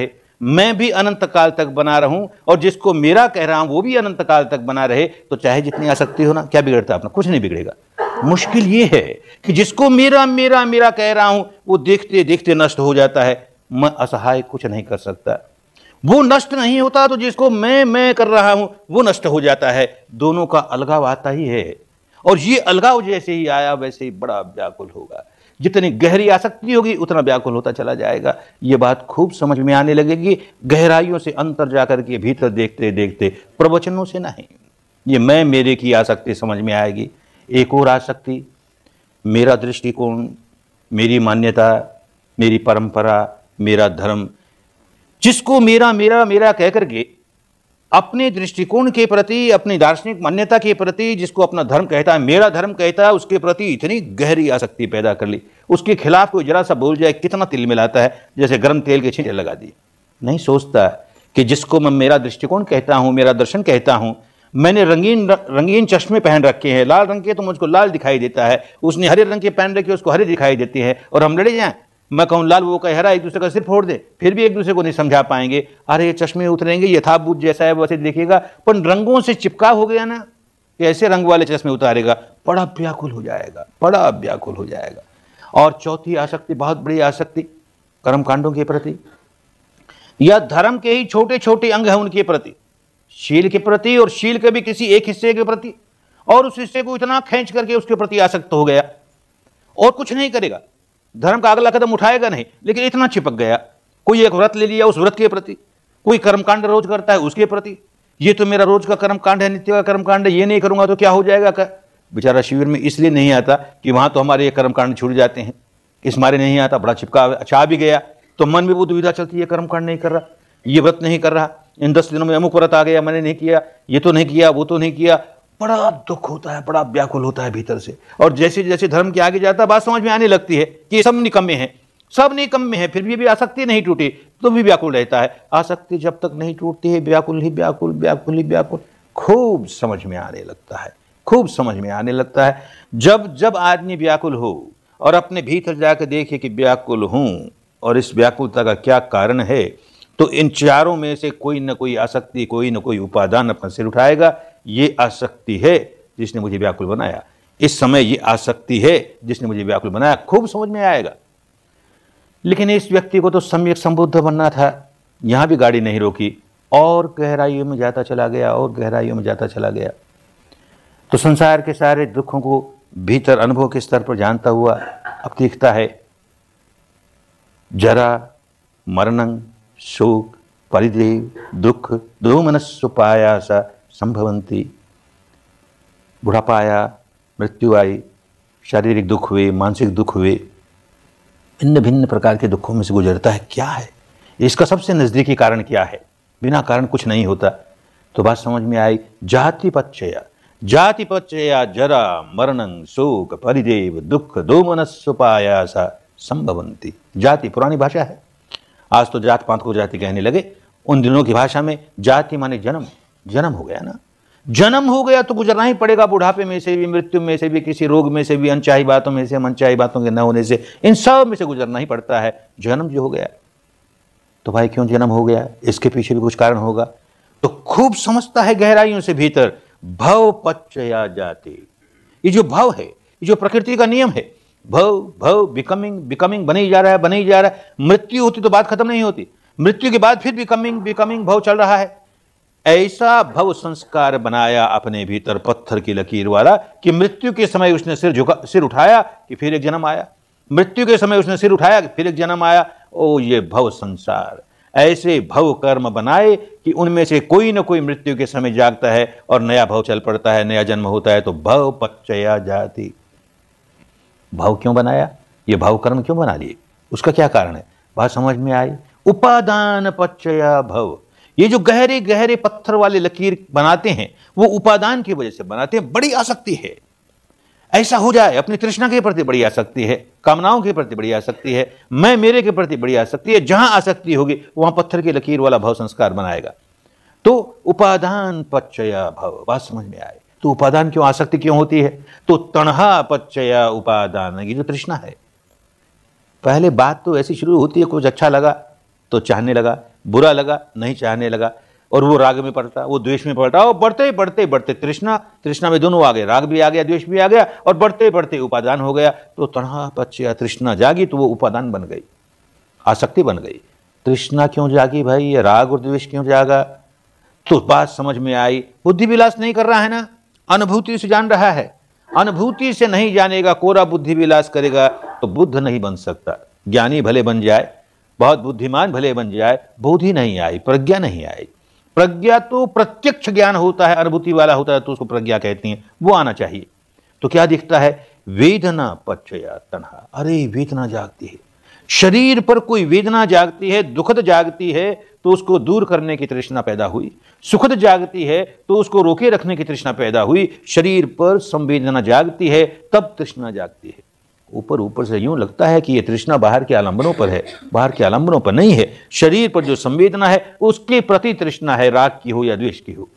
मैं भी अनंत काल तक बना रहूं और जिसको मेरा कह रहा हूं वो भी अनंत काल तक बना रहे, तो चाहे जितनी आसक्ति हो ना, क्या बिगड़ता अपना? कुछ नहीं बिगड़ेगा। मुश्किल ये है कि जिसको मेरा मेरा मेरा कह रहा हूं वो देखते देखते नष्ट हो जाता है। मैं असहाय कुछ नहीं कर सकता। वो नष्ट नहीं होता तो जिसको मैं मैं कर रहा हूं वो नष्ट हो जाता है। दोनों का अलगाव आता ही है, और ये अलगाव जैसे ही आया वैसे ही बड़ा व्याकुल होगा। जितनी गहरी आसक्ति होगी उतना व्याकुल होता चला जाएगा। ये बात खूब समझ में आने लगेगी, गहराइयों से अंतर जाकर के भीतर देखते देखते, प्रवचनों से नहीं। ये मैं मेरे की आसक्ति समझ में आएगी। एक और आसक्ति, मेरा दृष्टिकोण, मेरी मान्यता, मेरी परंपरा, मेरा धर्म, जिसको मेरा मेरा मेरा कह करके अपने दृष्टिकोण के प्रति, अपनी दार्शनिक मान्यता के प्रति, जिसको अपना धर्म कहता है, मेरा धर्म कहता है, उसके प्रति इतनी गहरी आसक्ति पैदा कर ली, उसके खिलाफ कोई जरा सा बोल जाए कितना तिल मिलाता है, जैसे गर्म तेल के छींटे लगा दिए। नहीं सोचता कि जिसको मैं मेरा दृष्टिकोण कहता हूं, मेरा दर्शन कहता हूं, मैंने रंगीन रंगीन चश्मे पहन रखे हैं, लाल रंग के तो मुझको लाल दिखाई देता है, उसने हरे रंग के पहन रखे उसको हरे दिखाई देते हैं, और हम लड़े जाएं, मैं कहूं लाल वो कह हरा, एक दूसरे का सिर फोड़ दे, फिर भी एक दूसरे को नहीं समझा पाएंगे। अरे ये चश्मे उतरेंगे, यथाभूत जैसा है वैसे देखेगा, पर रंगों से चिपका हो गया ना, कि ऐसे रंग वाले चश्मे उतारेगा, बड़ा व्याकुल हो जाएगा, बड़ा व्याकुल हो जाएगा। और चौथी आसक्ति, बहुत बड़ी आसक्ति, कर्मकांडों के प्रति या धर्म के ही छोटे छोटे अंग हैं उनके प्रति, शील के प्रति, और शील के भी किसी एक हिस्से के प्रति, और उस हिस्से को इतना खींच करके उसके प्रति आसक्त हो गया और कुछ नहीं करेगा, धर्म का अगला कदम उठाएगा नहीं, लेकिन इतना चिपक गया। कोई एक व्रत ले लिया उस व्रत के प्रति, कोई कर्मकांड रोज करता है उसके प्रति, ये तो मेरा रोज का कर्मकांड है, नित्य का कर्मकांड है, ये नहीं करूंगा तो क्या हो जाएगा। का बेचारा शिविर में इसलिए नहीं आता कि वहां तो हमारे ये कर्मकांड छूट जाते हैं, इस मारे नहीं आता, बड़ा चिपका, अच्छा भी गया तो मन में वो दुविधा चलती है, कर्मकांड नहीं कर रहा, ये व्रत नहीं कर रहा, इन दस दिनों में अमुक व्रत आ गया, मैंने नहीं किया, ये तो नहीं किया, वो तो नहीं किया, बड़ा दुख होता है, बड़ा व्याकुल होता है भीतर से। और जैसे जैसे धर्म के आगे जाता है बात समझ में आने लगती है कि ये सब निकम्मे हैं, सब निकम्मे हैं, फिर भी भी आसक्ति नहीं टूटी तो भी व्याकुल रहता है। आसक्ति जब तक नहीं टूटती है व्याकुल ही व्याकुल, व्याकुल ही व्याकुल। खूब समझ में आने लगता है, खूब समझ में आने लगता है। जब जब आदमी व्याकुल हो और अपने भीतर जाकर देखे कि व्याकुल हूं और इस व्याकुलता का क्या कारण है, तो इन चारों में से कोई न कोई आसक्ति, कोई न कोई उपादान अपना सिर उठाएगा। ये आसक्ति है जिसने मुझे व्याकुल बनाया, इस समय ये आसक्ति है जिसने मुझे व्याकुल बनाया, खूब समझ में आएगा। लेकिन इस व्यक्ति को तो सम्यक संबुद्ध बनना था, यहां भी गाड़ी नहीं रोकी, और गहराइयों में जाता चला गया, और गहराइयों में जाता चला गया। तो संसार के सारे दुखों को भीतर अनुभव के स्तर पर जानता हुआ अब दिखता है, जरा मरणं शोक परिदेव दुख दोमनस्सुपायासा संभवंती। बुढ़ापा आया, मृत्यु आई, शारीरिक दुख हुए, मानसिक दुख हुए, भिन्न भिन्न प्रकार के दुखों में से गुजरता है। क्या है इसका सबसे नजदीकी कारण? क्या है? बिना कारण कुछ नहीं होता। तो बात समझ में आई, जाति पच्चया, जाति पच्चया जरा मरणं शोक परिदेव दुख दोमनस्सुपायासा संभवंती। जाति पुरानी भाषा है, आज तो जात पात को जाति कहने लगे। उन दिनों की भाषा में जाति माने जन्म, जन्म हो गया ना, जन्म हो गया तो गुजरना ही पड़ेगा, बुढ़ापे में से भी, मृत्यु में से भी, किसी रोग में से भी, अनचाही बातों में से, मनचाही बातों के न होने से, इन सब में से गुजरना ही पड़ता है। जन्म जो हो गया, तो भाई क्यों जन्म हो गया, इसके पीछे भी कुछ कारण होगा। तो खूब समझता है गहराइयों से भीतर, भव पच्चया जाति। ये जो भव है, ये जो प्रकृति का नियम है, भव भव बिकमिंग बिकमिंग बने ही जा रहा है, बने ही जा रहा है। मृत्यु होती तो बात खत्म नहीं होती, मृत्यु के बाद फिर बिकमिंग बिकमिंग भव चल रहा है। ऐसा भव संस्कार बनाया अपने भीतर पत्थर की लकीर वाला कि मृत्यु के समय उसने सिर झुका, सिर उठाया कि फिर एक जन्म आया, मृत्यु के समय उसने सिर उठाया कि फिर एक जन्म आया। ओ ये भव संसार, ऐसे भव कर्म बनाए कि उनमें से कोई न कोई मृत्यु के समय जागता है और नया भव चल पड़ता है, नया जन्म होता है। तो भव पच्चया जाति। भाव क्यों बनाया, ये भाव कर्म क्यों बना लिए, उसका क्या कारण है, बात समझ में आई। उपादान पच्चया भव। ये जो गहरे गहरे पत्थर वाले लकीर बनाते हैं वो उपादान की वजह से बनाते हैं। बड़ी आसक्ति है, ऐसा हो जाए, अपनी तृष्णा के प्रति बड़ी आसक्ति है, कामनाओं के प्रति बड़ी आसक्ति है, मैं मेरे के प्रति बड़ी आसक्ति है। जहां आसक्ति होगी वहां पत्थर की लकीर वाला भव संस्कार बनाएगा। तो उपादान पच्चया भव, बात समझ में आए। तो उपादान क्यों, आसक्ति क्यों होती है? तो तणहा पच्चया उपादान, ये जो तृष्णा है, पहले बात तो ऐसी शुरू होती है, कुछ अच्छा लगा तो चाहने लगा, बुरा लगा, नहीं चाहने लगा, और वो राग में पड़ता, वो द्वेष में पड़ता, और बढ़ते बढ़ते बढ़ते तृष्णा तृष्णा में दोनों आ गए, राग भी आ गया, द्वेष भी आ गया, और बढ़ते बढ़ते उपादान हो गया। तो तणहा पच्चया, तृष्णा जागी तो वो उपादान बन गई, आसक्ति बन गई। तृष्णा क्यों जागी भाई, ये राग और द्वेष क्यों जागा? तो बात समझ में आई, बुद्धि विलास नहीं कर रहा है ना, अनुभूति से जान रहा है। अनुभूति से नहीं जानेगा, कोरा बुद्धि विलास करेगा तो बुद्ध नहीं बन सकता। ज्ञानी भले बन जाए, बहुत बुद्धिमान भले बन जाए, बुद्धि नहीं आई, प्रज्ञा नहीं आई। प्रज्ञा तो प्रत्यक्ष ज्ञान होता है, अनुभूति वाला होता है, तो उसको प्रज्ञा कहती हैं, वो आना चाहिए। तो क्या दिखता है, वेदना पच्चया तन्हा, अरे वेदना जागती है, शरीर पर कोई वेदना जागती है, दुखद जागती है तो उसको दूर करने की तृष्णा पैदा हुई, सुखद जागती है तो उसको रोके रखने की तृष्णा पैदा हुई। शरीर पर संवेदना जागती है तब तृष्णा जागती है। ऊपर ऊपर से यूं लगता है कि यह तृष्णा बाहर के आलंबनों पर है, बाहर के आलंबनों पर नहीं है। शरीर पर जो संवेदना है उसके प्रति तृष्णा है, राग की हो या द्वेष की हो।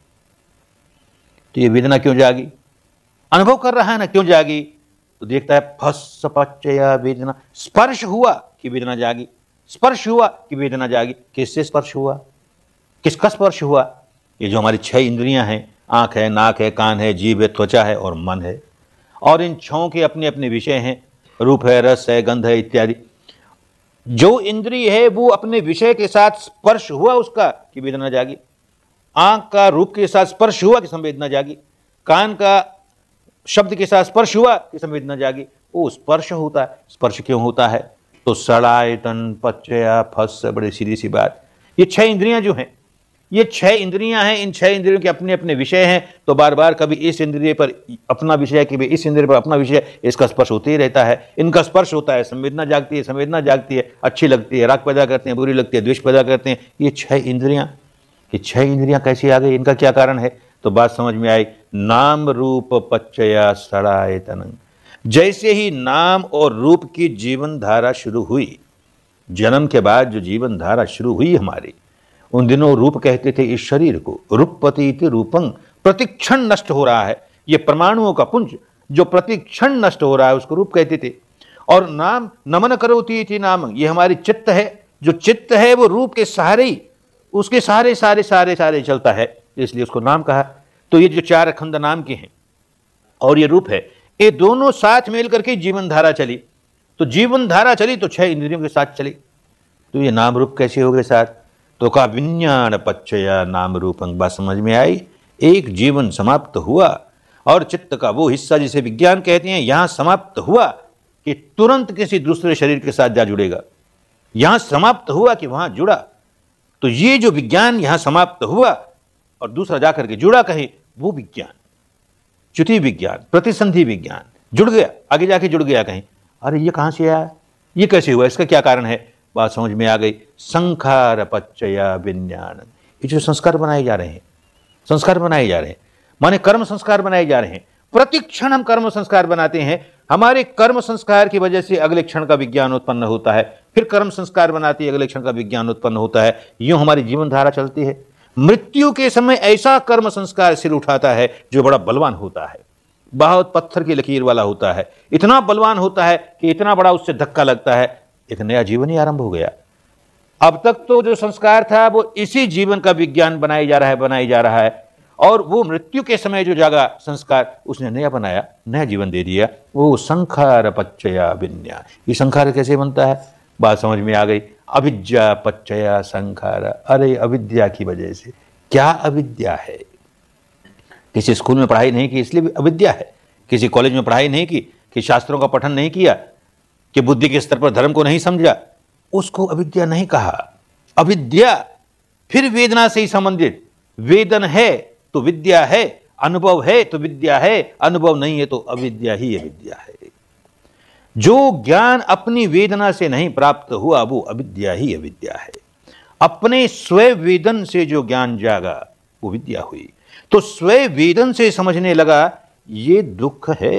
तो ये वेदना क्यों जागी, अनुभव कर रहा है ना, क्यों जागी? तो देखता है फस पच्चया वेदना, स्पर्श हुआ कि वेदना जागी, स्पर्श हुआ कि वेदना जागी। किससे स्पर्श हुआ, किसका स्पर्श हुआ? ये जो हमारी छह इंद्रियां हैं, आंख है, नाक है, कान है, जीभ है, त्वचा है और मन है, और इन छहों के अपने अपने विषय हैं, रूप है, रस है, गंध है इत्यादि। जो इंद्रिय है वो अपने विषय के साथ स्पर्श हुआ उसका कि वेदना जागी। आंख का रूप के साथ स्पर्श हुआ कि संवेदना जागी, कान का शब्द के साथ स्पर्श हुआ कि संवेदना जागी। वो स्पर्श होता है। स्पर्श क्यों होता है? तो सड़ायतन पच्चया फस, बड़ी सीधी सी बात। ये छह इंद्रियां जो हैं, ये छह इंद्रियां हैं, इन छह इंद्रियों के अपने अपने विषय हैं। तो बार बार कभी इस इंद्रिय पर अपना विषय, कभी इस इंद्रिय पर अपना विषय, इसका स्पर्श होते ही रहता है। इनका स्पर्श होता है, संवेदना जागती है, संवेदना जागती है, अच्छी लगती है, राग पैदा करते हैं, बुरी लगती है, द्वेष पैदा करते हैं। ये छह इंद्रियां, ये छह इंद्रियां कैसी आ गई, इनका क्या कारण है? तो बात समझ में आई, नाम रूप पच्चया सड़ायतन। जैसे ही नाम और रूप की जीवन धारा शुरू हुई, जन्म के बाद जो जीवन धारा शुरू हुई हमारी, उन दिनों रूप कहते थे इस शरीर को, रूपपति रूपं, प्रतिक्षण नष्ट हो रहा है। ये परमाणुओं का पुंज जो प्रतिक्षण नष्ट हो रहा है उसको रूप कहते थे। और नाम नमन करोति इति नाम, ये हमारी चित्त है, जो चित्त है वो रूप के सहारे ही, उसके सारे सारे सारे सारे चलता है, इसलिए उसको नाम कहा। तो ये जो चार खंड नाम के हैं और ये रूप है, ये दोनों साथ मिल करके जीवन धारा चली। तो जीवन धारा चली तो छह इंद्रियों के साथ चली। तो ये नाम रूप कैसे हो गए साथ? तो का विज्ञान पच्चया नाम रूपं, बात समझ में आई। एक जीवन समाप्त हुआ और चित्त का वो हिस्सा जिसे विज्ञान कहते हैं यहां समाप्त हुआ कि तुरंत किसी दूसरे शरीर के साथ जा जुड़ेगा। यहां समाप्त हुआ कि वहां जुड़ा। तो ये जो विज्ञान यहां समाप्त हुआ और दूसरा जाकर के जुड़ा कहीं, वो विज्ञान, च्युति विज्ञान, प्रतिसंधि विज्ञान जुड़ गया, आगे जाके जुड़ गया कहीं। अरे ये कहां से आया, ये कैसे हुआ, इसका क्या कारण है? बात समझ में आ गई। संखार पच्चया विज्ञान, ये जो संस्कार बनाए जा रहे हैं, संस्कार बनाए जा रहे हैं माने कर्म संस्कार बनाए जा रहे हैं। प्रतिक्षण हम कर्म संस्कार बनाते हैं, हमारे कर्म संस्कार की वजह से अगले क्षण का विज्ञान उत्पन्न होता है, फिर कर्म संस्कार बनाती है, अगले क्षण का विज्ञान उत्पन्न होता है। यूं हमारी जीवन धारा चलती है। मृत्यु के समय ऐसा कर्म संस्कार सिर उठाता है जो बड़ा बलवान होता है, बहुत पत्थर की लकीर वाला होता है, इतना बलवान होता है कि इतना बड़ा उससे धक्का लगता है, एक नया जीवन ही आरंभ हो गया। अब तक तो जो संस्कार था वो इसी जीवन का विज्ञान बनाया जा रहा है बनाया जा रहा है और वो मृत्यु के समय जो जागा संस्कार, उसने नया बनाया, नया जीवन दे दिया। वो संखार पच्चया विज्ञान। ये संखार कैसे बनता है? बात समझ में आ गई। अविद्या पच्चया संखार, अरे अविद्या की वजह से। क्या अविद्या है? किसी स्कूल में पढ़ाई नहीं की इसलिए भी अविद्या है, किसी कॉलेज में पढ़ाई नहीं की, कि शास्त्रों का पठन नहीं किया, कि बुद्धि के स्तर पर धर्म को नहीं समझा, उसको अविद्या नहीं कहा। अविद्या फिर वेदना से ही संबंधित, वेदन है तो विद्या है, अनुभव है तो विद्या है, अनुभव नहीं है तो अविद्या ही अविद्या है। जो ज्ञान अपनी वेदना से नहीं प्राप्त हुआ वो अविद्या ही अविद्या है। अपने स्वयं वेदन से जो ज्ञान जागा वो विद्या हुई। तो स्वयं वेदन से समझने लगा ये दुख है।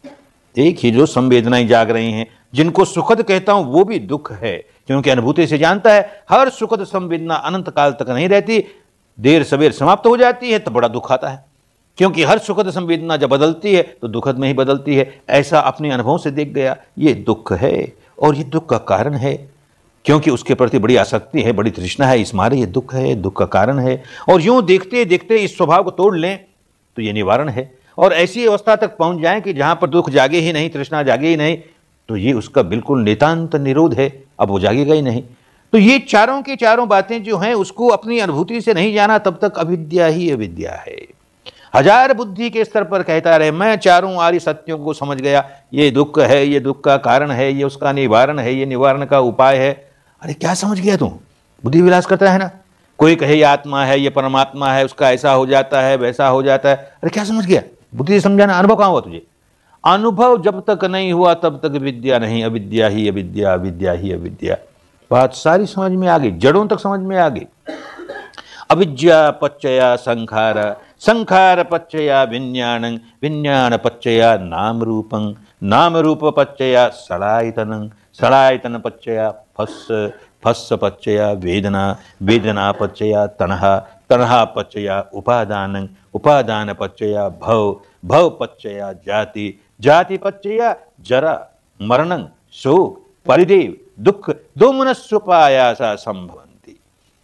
एक ही जो संवेदनाएं जाग रही हैं, जिनको सुखद कहता हूं वो भी दुख है, क्योंकि अनुभूति से जानता है हर सुखद संवेदना अनंत काल तक नहीं रहती, देर सवेर समाप्त हो जाती है, तो बड़ा दुख आता है। क्योंकि हर सुखद संवेदना जब बदलती है तो दुखद में ही बदलती है। ऐसा अपने अनुभव से देख गया, ये दुख है और ये दुख का कारण है। क्योंकि उसके प्रति बड़ी आसक्ति है, बड़ी तृष्णा है, इस मारे ये दुख है, दुख का कारण है। और यूं देखते देखते इस स्वभाव को तोड़ लें तो ये निवारण है। और ऐसी अवस्था तक पहुंच जाएं कि जहां पर दुख जागे ही नहीं, तृष्णा जागे ही नहीं, तो ये उसका बिल्कुल नितांत निरोध है, अब वो जागेगा ही नहीं। तो ये चारों की चारों बातें जो हैं उसको अपनी अनुभूति से नहीं जाना, तब तक अविद्या ही अविद्या है। हजार बुद्धि के स्तर पर कहता रहे मैं चारों आर्य सत्यों को समझ गया, ये दुख है, ये दुख का कारण है, ये उसका निवारण है, ये निवारण का उपाय है। अरे क्या समझ गया तू? बुद्धि विलास करता है ना। कोई कहे ये आत्मा है, ये परमात्मा है, उसका ऐसा हो जाता है, वैसा हो जाता है। अरे क्या समझ गया? बुद्धि समझाना। अनुभव कहाँ हुआ तुझे? अनुभव जब तक नहीं हुआ तब तक विद्या नहीं। अविद्या ही अविद्या, अविद्या ही अविद्या। बात सारी समझ में आ गई, जड़ों तक समझ में आ गई। अविद्या पच्चया संखार, संखार पच्चया विज्ञानं, विज्ञान पच्चया नाम रूपं, नाम रूप पच्चया सलायतनं, सलायतन पच्चया फस्स, फस्स पच्चया वेदना, वेदना पच्चया तणहा, तणहा पच्चया उपादानं, उपादान पच्चया भव, भव पच्चया जाति, जाति पच्चया जरा मरणं शोक परिदेव दुख दोमनस्योपायासा संभवन्ति।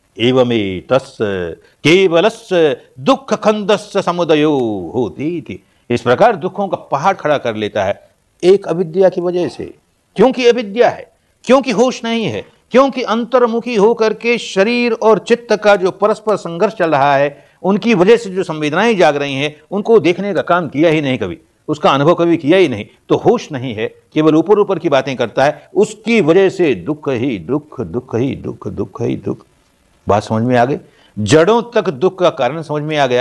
एवमेतस्य केवलस्य दुख खंडस्य समुदयो होती थी। इस प्रकार दुखों का पहाड़ खड़ा कर लेता है एक अविद्या की वजह से। क्योंकि अविद्या है, क्योंकि होश नहीं है, क्योंकि अंतर्मुखी होकर के शरीर और चित्त का जो परस्पर संघर्ष चल रहा है, उनकी वजह से जो संवेदनाएं जाग रही हैं, उनको देखने का काम किया ही नहीं, कभी उसका अनुभव कभी किया ही नहीं। तो होश नहीं है, केवल ऊपर ऊपर की बातें करता है, उसकी वजह से दुख ही दुख, दुख ही दुख, दुख ही दुख। बात समझ में आ गई? जड़ों तक दुख का कारण समझ में आ गया।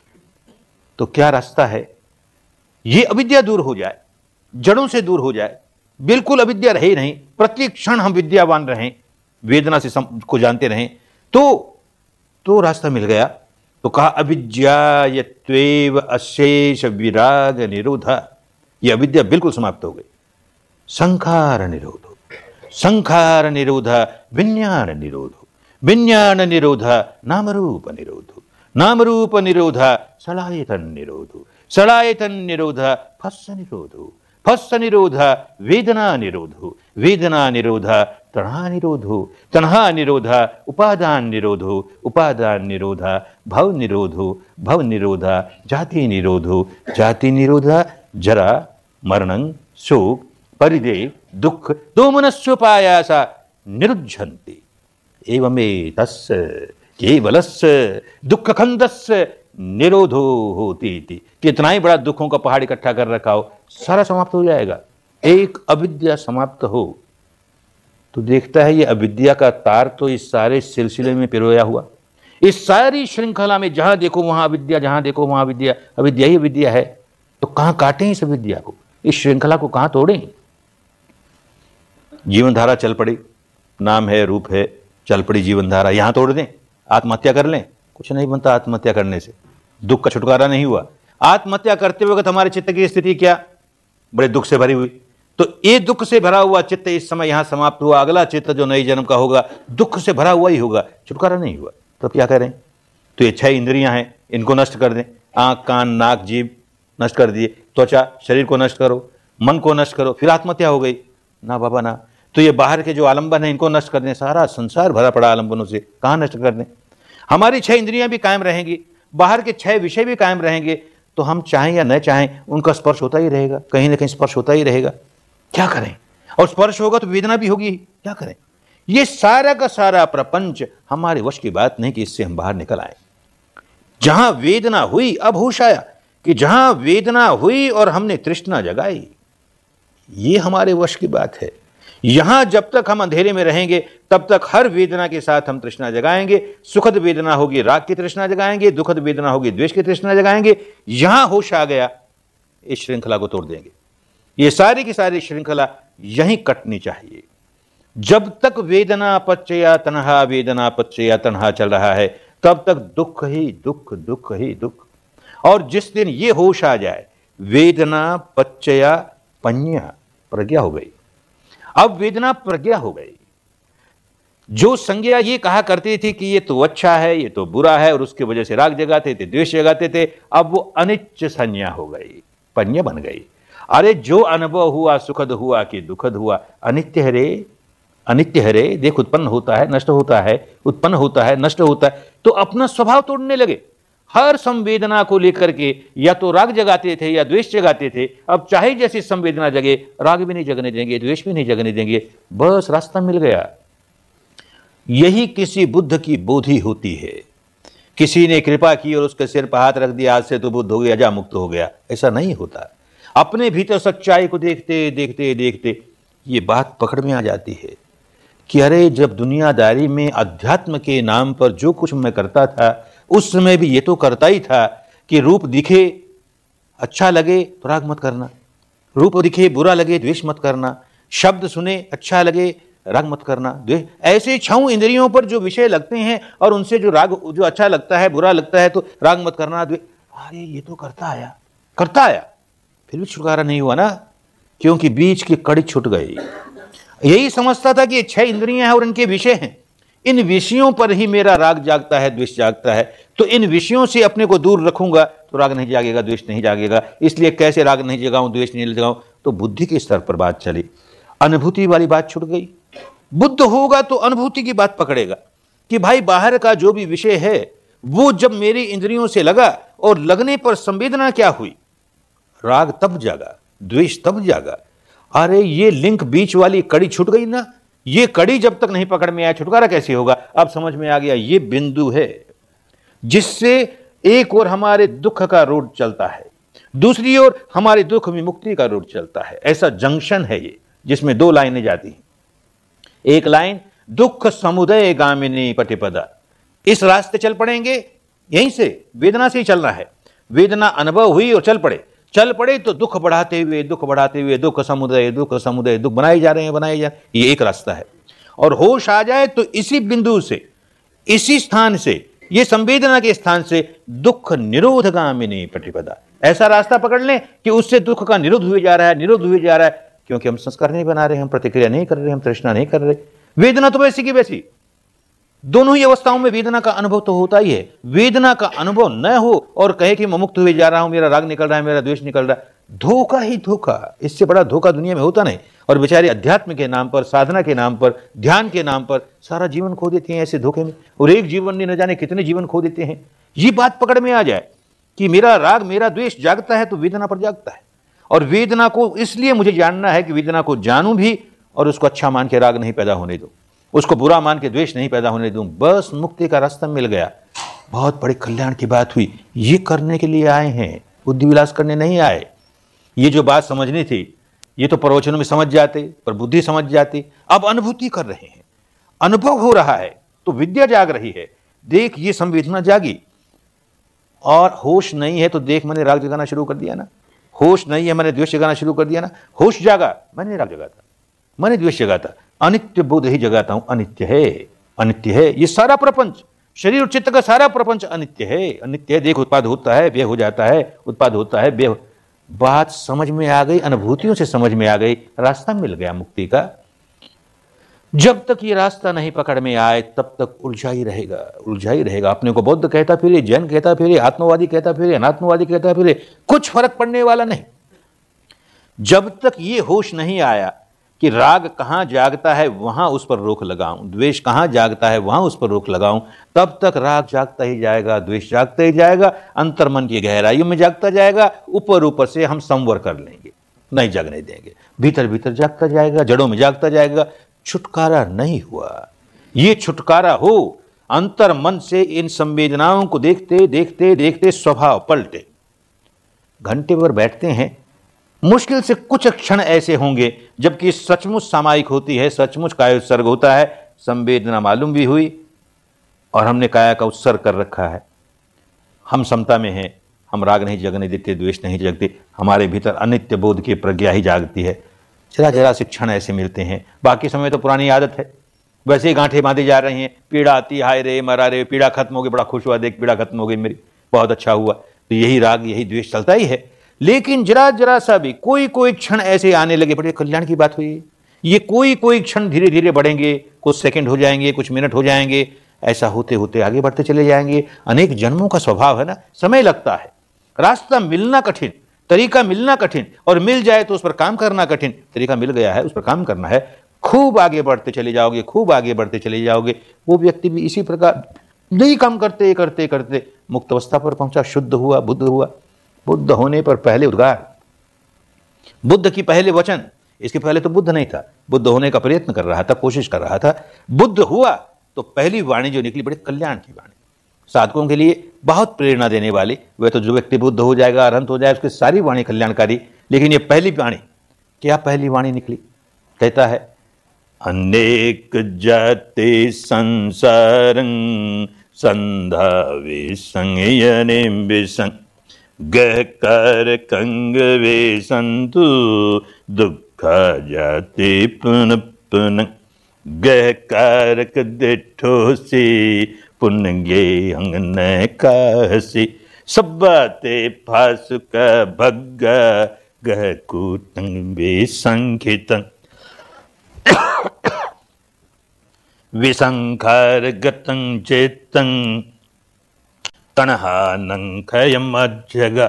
तो क्या रास्ता है? ये अविद्या दूर हो जाए, जड़ों से दूर हो जाए, बिल्कुल अविद्या रहे नहीं, प्रत्येक क्षण हम विद्यावान रहें, वेदना से को जानते रहें, तो तो रास्ता मिल गया। तो कहा अविद्यायत्वेव अशेष विराग निरोध। यह अविद्या बिल्कुल समाप्त हो गई। संखार निरोध, संखार निरोध विज्ञान निरोध, विज्ञान निरोध नाम रूप निरोध, नाम रूप निरोध सलायतन निरोध, सलायतन निरोध फस्स निरोध, फस्स निरोध वेदना निरोध, वेदना निरोध तणहा निरोध, तणहा निरोध उपादान निरोध, उपादान निरोध भव निरोध, भव निरोध जाति निरोध, जाति निरोध जरा मरणं शोक परिदेव दुख दोमनस्योपायासा निरुध्यन्ति। एवमेतस्य केवलस्य दुख खंडस्य निरोधो होती थी। कितना ही बड़ा दुखों का पहाड़ इकट्ठा कर रखा हो, सारा समाप्त हो जाएगा। एक अविद्या समाप्त हो तो देखता है ये अविद्या का तार तो इस सारे सिलसिले में पिरोया हुआ, इस सारी श्रृंखला में जहां देखो वहां अविद्या, जहां देखो वहां अविद्या, अविद्या ही अविद्या है। तो कहां काटें इस अविद्या को, इस श्रृंखला को कहां तोड़ें? जीवन धारा चल पड़ी, नाम है रूप है, चल पड़ी जीवन धारा, यहां तोड़ दें, आत्महत्या कर लें, कुछ नहीं बनता आत्महत्या करने से, दुख का छुटकारा नहीं हुआ। आत्महत्या करते वक्त हमारे चित्त की स्थिति क्या? बड़े दुख से भरी हुई। तो ये दुख से भरा हुआ चित्त इस समय यहां समाप्त हुआ, अगला चित्त जो नई जन्म का होगा दुख से भरा हुआ ही होगा, छुटकारा नहीं हुआ। तो क्या करें? तो ये छह इंद्रियां हैं, इनको नष्ट कर दें। आंख कान नाक जीभ नष्ट कर दिए, त्वचा शरीर को नष्ट करो, मन को नष्ट करो, फिर आत्महत्या हो गई ना बाबा ना। तो ये बाहर के जो आलंबन है इनको नष्ट कर दें, सारा संसार भरा पड़ा आलंबनों से, कहां नष्ट कर दें? हमारी छह इंद्रियां भी कायम रहेंगी, बाहर के छह विषय भी कायम रहेंगे, तो हम चाहें या न चाहें उनका स्पर्श होता ही रहेगा, कहीं ना कहीं स्पर्श होता ही रहेगा। क्या करें? और स्पर्श होगा तो वेदना भी होगी, क्या करें? ये सारा का सारा प्रपंच हमारे वश की बात नहीं कि इससे हम बाहर निकल आए। जहां वेदना हुई, अब होश आया कि जहां वेदना हुई और हमने तृष्णा जगाई, ये हमारे वश की बात है। यहां जब तक हम अंधेरे में रहेंगे तब तक हर वेदना के साथ हम तृष्णा जगाएंगे। सुखद वेदना होगी राग की तृष्णा जगाएंगे, दुखद वेदना होगी द्वेष की तृष्णा जगाएंगे। यहां होश आ गया, इस श्रृंखला को तोड़ देंगे। ये सारी की सारी श्रृंखला यहीं कटनी चाहिए। जब तक वेदना पच्चया तन्हा, वेदना पच्चया तन्हा चल रहा है, तब तक दुख ही दुख, दुख ही दुख। और जिस दिन ये होश आ जाए, वेदना पच्चया पඤ्ञा, प्रज्ञा हो गई। अब वेदना प्रज्ञा हो गई। जो संज्ञा ये कहा करती थी कि ये तो अच्छा है, ये तो बुरा है, और उसकी वजह से राग जगाते थे, द्वेष जगाते थे, अब वो अनिच्च संज्ञा हो गई, पඤ्ञा बन गई। अरे जो अनुभव हुआ सुखद हुआ कि दुखद हुआ, अनित्य है रे, अनित्य है रे, देख उत्पन्न होता है, नष्ट होता है, उत्पन्न होता है, नष्ट होता है। तो अपना स्वभाव तोड़ने लगे। हर संवेदना को लेकर के या तो राग जगाते थे या द्वेष जगाते थे। अब चाहे जैसी संवेदना जगे, राग भी नहीं जगने देंगे, द्वेष भी नहीं जगने देंगे, बस रास्ता मिल गया। यही किसी बुद्ध की बोधि होती है। किसी ने कृपा की और उसके सिर पर हाथ रख दिया, आज से तो बुद्ध हो गया, जा मुक्त हो गया, ऐसा नहीं होता। अपने भीतर सच्चाई को देखते देखते देखते ये बात पकड़ में आ जाती है कि अरे, जब दुनियादारी में अध्यात्म के नाम पर जो कुछ मैं करता था, उस समय भी ये तो करता ही था कि रूप दिखे अच्छा लगे तो राग मत करना, रूप दिखे बुरा लगे द्वेष मत करना, शब्द सुने अच्छा लगे राग मत करना, द्वेष। ऐसे छह इंद्रियों पर जो विषय लगते हैं और उनसे जो राग, जो अच्छा लगता है बुरा लगता है तो राग मत करना, द्वेष। अरे ये तो करता आया करता आया फिर भी छुटकारा नहीं हुआ ना, क्योंकि बीच की कड़ी छूट गई। यही समझता था कि ये छह इंद्रियां हैं और इनके विषय हैं, इन विषयों पर ही मेरा राग जागता है, द्वेष जागता है, तो इन विषयों से अपने को दूर रखूंगा तो राग नहीं जागेगा, द्वेष नहीं जागेगा। इसलिए कैसे राग नहीं जगाऊं, द्वेष नहीं जगाऊं? तो बुद्धि के स्तर पर बात चली, अनुभूति वाली बात छूट गई। बुद्ध होगा तो अनुभूति की बात पकड़ेगा कि भाई बाहर का जो भी विषय है वो जब मेरी इंद्रियों से लगा और लगने पर संवेदना क्या हुई, राग तब जागा, द्वेष तब जागा। अरे ये लिंक बीच वाली कड़ी छूट गई ना, ये कड़ी जब तक नहीं पकड़ में आया छुटकारा कैसे होगा? अब समझ में आ गया, ये बिंदु है जिससे एक ओर हमारे दुख का रोड चलता है, दूसरी ओर हमारे दुख विमुक्ति का रोड चलता है। ऐसा जंक्शन है ये, जिसमें दो लाइनें जाती हैं। एक लाइन दुख समुदय गामिनी पटिपदा, इस रास्ते चल पड़ेंगे, यहीं से वेदना से ही चलना है। वेदना अनुभव हुई और चल पड़े, चल पड़े तो दुख बढ़ाते हुए दुख बढ़ाते हुए दुख समुदय दुख समुदय दुख बनाए जा रहे हैं बनाए जा रहे हैं, ये एक रास्ता है। और होश आ जाए तो इसी बिंदु से, इसी स्थान से, ये संवेदना के स्थान से दुख निरोधगामिनी प्रतिपदा, ऐसा रास्ता पकड़ लें कि उससे दुख का निरोध हुए जा रहा है, निरोध हुए जा रहा है, क्योंकि हम संस्कार नहीं बना रहे, हम प्रतिक्रिया नहीं कर रहे, हम तृष्णा नहीं कर रहे। वेदना तो वैसी की वैसी, दोनों ही अवस्थाओं में वेदना का अनुभव तो होता ही है। वेदना का अनुभव न हो और कहे कि मैं मुक्त हुए जा रहा हूं, मेरा राग निकल रहा है, मेरा द्वेष निकल रहा है, धोखा ही धोखा। इससे बड़ा धोखा दुनिया में होता नहीं। और बेचारे अध्यात्म के नाम पर, साधना के नाम पर, ध्यान के नाम पर सारा जीवन खो देते हैं ऐसे धोखे में, और एक जीवन नहीं न जाने कितने जीवन खो देते हैं। ये बात पकड़ में आ जाए कि मेरा राग मेरा द्वेष जागता है तो वेदना पर जागता है, और वेदना को इसलिए मुझे जानना है कि वेदना को जानूं भी और उसको अच्छा मान के राग नहीं पैदा होने दूं, उसको बुरा मान के द्वेष नहीं पैदा होने दूं, बस मुक्ति का रास्ता मिल गया। बहुत बड़ी कल्याण की बात हुई। ये करने के लिए आए हैं, बुद्धि विलास करने नहीं आए। ये जो बात समझनी थी ये तो प्रवचनों में समझ जाते, पर बुद्धि समझ जाती। अब अनुभूति कर रहे हैं, अनुभव हो रहा है तो विद्या जाग रही है। देख ये संवेदना जागी, और होश नहीं है तो देख मैंने राग जगाना शुरू कर दिया ना, होश नहीं है मैंने द्वेष जगाना शुरू कर दिया ना। होश जागा, मैंने राग जगाता, मैंने द्वेष जगाता, अनित्य बोध ही जगाता हूं। अनित्य है, अनित्य है ये सारा प्रपंच, शरीर और चित्त का सारा प्रपंच अनित्य है, अनित्य है। देख उत्पाद होता है, व्यय हो जाता है, उत्पाद होता है, व्यय। बात समझ में आ गई, अनुभूतियों से समझ में आ गई, रास्ता मिल गया मुक्ति का। जब तक ये रास्ता नहीं पकड़ में आए तब तक उलझा ही रहेगा, उलझा ही रहेगा। अपने को बौद्ध कहता फिरे, जैन कहता फिरे, आत्मवादी कहता फिरे, अनात्मवादी कहता फिरे, कुछ फर्क पड़ने वाला नहीं। जब तक ये होश नहीं आया कि राग कहां जागता है वहां उस पर रोक लगाऊं, द्वेष कहां जागता है वहां उस पर रोक लगाऊं, तब तक राग जागता ही जाएगा, द्वेष जागता ही जाएगा, अंतर्मन की गहराइयों में जागता जाएगा। ऊपर ऊपर से हम संवर कर लेंगे, नहीं जागने देंगे, भीतर भीतर जागता जाएगा, जड़ों में जागता जाएगा। छुटकारा नहीं हुआ। ये छुटकारा हो अंतर्मन से इन संवेदनाओं को देखते देखते देखते स्वभाव पलटे। घंटे भर बैठते हैं, मुश्किल से कुछ क्षण ऐसे होंगे जबकि सचमुच सामायिक होती है, सचमुच काया उत्सर्ग होता है, संवेदना मालूम भी हुई और हमने काया का उत्सर्ग कर रखा है। हम समता में हैं, हम राग नहीं जगने देते, द्वेष नहीं जगते, हमारे भीतर अनित्य बोध की प्रज्ञा ही जागती है। जरा जरा से क्षण ऐसे मिलते हैं, बाकी समय तो पुरानी आदत है, वैसे ही गांठें बांधी जा रही हैं। पीड़ा आती, हाय रे मरा रे, पीड़ा खत्म हो गई, बड़ा खुश हुआ, देख पीड़ा खत्म हो गई मेरी, बहुत अच्छा हुआ। तो यही राग यही द्वेष चलता ही है। लेकिन जरा जरा सा भी कोई कोई क्षण ऐसे आने लगे, बड़े कल्याण की बात हुई। ये कोई कोई क्षण धीरे धीरे बढ़ेंगे, कुछ सेकंड हो जाएंगे, कुछ मिनट हो जाएंगे, ऐसा होते होते आगे बढ़ते चले जाएंगे। अनेक जन्मों का स्वभाव है ना, समय लगता है, रास्ता मिलना कठिन, तरीका मिलना कठिन, और मिल जाए तो उस पर काम करना कठिन। तरीका मिल गया है, उस पर काम करना है। खूब आगे बढ़ते चले जाओगे, खूब आगे बढ़ते चले जाओगे। वो व्यक्ति भी इसी प्रकार नहीं काम करते करते करते मुक्त अवस्था पर पहुंचा, शुद्ध हुआ, बुद्ध हुआ। बुद्ध होने पर पहले उद्गार, बुद्ध की पहले वचन, इसके पहले तो बुद्ध नहीं था, बुद्ध होने का प्रयत्न कर रहा था, कोशिश कर रहा था। बुद्ध हुआ तो पहली वाणी जो निकली बड़े कल्याण की वाणी, साधकों के लिए बहुत प्रेरणा देने वाली। वह तो जो व्यक्ति बुद्ध हो जाएगा, अरहंत हो जाएगा, उसकी सारी वाणी कल्याणकारी, लेकिन ये पहली वाणी, क्या पहली वाणी निकली? कहता है अनेक जाति संसारं संधा विसंयने विसंग गहकार कंग वे संतु दुख जाति पुन पुन गहकारक दिठो से पुनगे अंगन कासी सब्बाते फासुक भग्गा गह कूटंग वे संखितंग विसंखार गतं चेतं तणहानं खयम अजगा।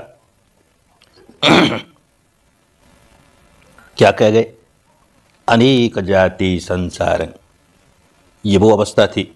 क्या कह गए? अनेक जाति संसारं। ये वो अवस्था थी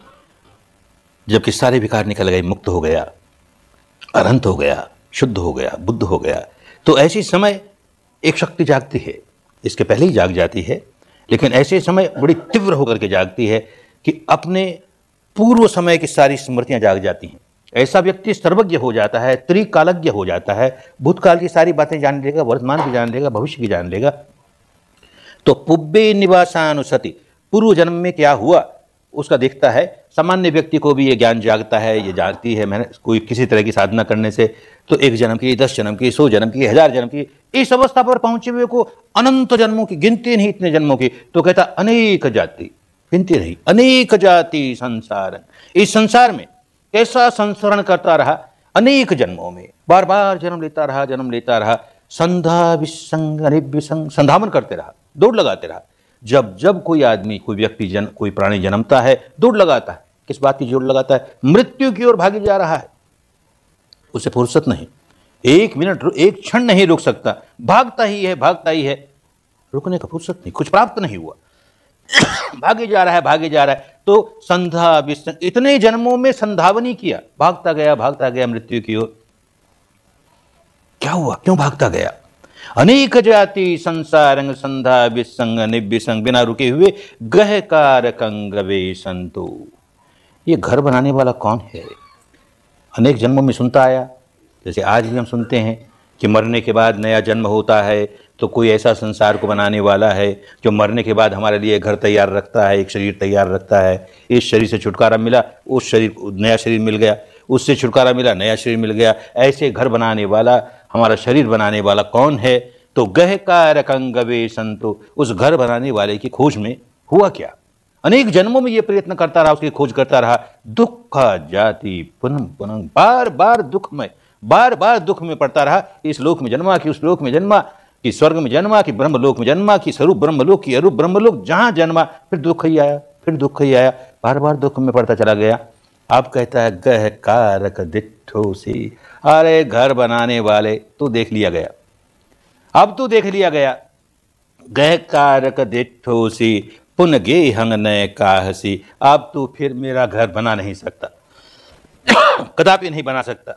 जबकि सारे विकार निकल गए, मुक्त हो गया, अरहंत हो गया, शुद्ध हो गया, बुद्ध हो गया। तो ऐसी समय एक शक्ति जागती है, इसके पहले ही जाग जाती है, लेकिन ऐसे समय बड़ी तीव्र होकर के जागती है कि अपने पूर्व समय की सारी स्मृतियां जाग जाती हैं। ऐसा व्यक्ति सर्वज्ञ हो जाता है, त्रिकालज्ञ हो जाता है, भूतकाल की सारी बातें जान लेगा, वर्तमान की जान लेगा, भविष्य की जान लेगा। तो पुब्बे निवासानुसति, पूर्व जन्म में क्या हुआ उसका देखता है। सामान्य व्यक्ति को भी ये ज्ञान जागता है, ये जागती है। मैंने कोई किसी तरह की साधना करने से तो एक जन्म की, दस जन्म की, सौ जन्म की, हजार जन्म की, इस अवस्था पर पहुंचे हुए को अनंत जन्मों की, गिनती नहीं इतने जन्मों की। तो कहता अनेक जाति, गिनती नहीं, अनेक जाति संसार। इस संसार में कैसा संसरण करता रहा, अनेक जन्मों में बार बार जन्म लेता रहा, जन्म लेता रहा, संधा विसंग अनिविसंग, संधावन करते रहा, दौड़ लगाते रहा। जब जब कोई आदमी, कोई व्यक्ति, जन कोई प्राणी जन्मता है, दौड़ लगाता है। किस बात की दौड़ लगाता है? मृत्यु की ओर भागी जा रहा है, उसे फुर्सत नहीं, एक मिनट, एक क्षण नहीं रुक सकता, भागता ही है, भागता ही है, रुकने का फुर्सत नहीं, कुछ प्राप्त नहीं हुआ, भागे जा रहा है, भागे जा रहा है। तो संधा विसंग, इतने जन्मों में संधावनी किया, भागता गया, भागता गया मृत्यु की ओर। क्या हुआ? क्यों भागता गया? अनेक जाति संसारंग संधा विसंग निविसंग, बिना रुके हुए गहकार कंग वे संतो। ये घर बनाने वाला कौन है? अनेक जन्मों में सुनता आया, जैसे आज भी हम सुनते हैं कि मरने के बाद नया जन्म होता है, तो कोई ऐसा संसार को बनाने वाला है जो मरने के बाद हमारे लिए घर तैयार रखता है, एक शरीर तैयार रखता है। इस शरीर से छुटकारा मिला, उस शरीर, नया शरीर मिल गया, उससे छुटकारा मिला, नया शरीर मिल गया। ऐसे घर बनाने वाला, हमारा शरीर बनाने वाला कौन है? तो गहकार कंगवे संतो, उस घर बनाने वाले की खोज में हुआ क्या? अनेक जन्मों में ये प्रयत्न करता रहा, उसकी खोज करता रहा। दुख जाति पुनः पुनः, बार बार दुख में, बार बार दुख में पड़ता रहा। इस लोक में जन्मा कि उस लोक में जन्मा, कि स्वर्ग में जन्मा कि ब्रह्मलोक में जन्मा, कि स्वरूप ब्रह्मलोक की अरूप ब्रह्मलोक, जहां जन्मा फिर दुख ही आया, फिर दुख ही आया, बार बार दुख में पड़ता चला गया। अब कहता है गहकारक दिठो सी, अरे घर बनाने वाले तो देख लिया गया, अब तो देख लिया गया। गहकारक दिठो सी पुन गे हंग नय काहसी, अब तो फिर मेरा घर बना नहीं सकता, कदापि नहीं बना सकता।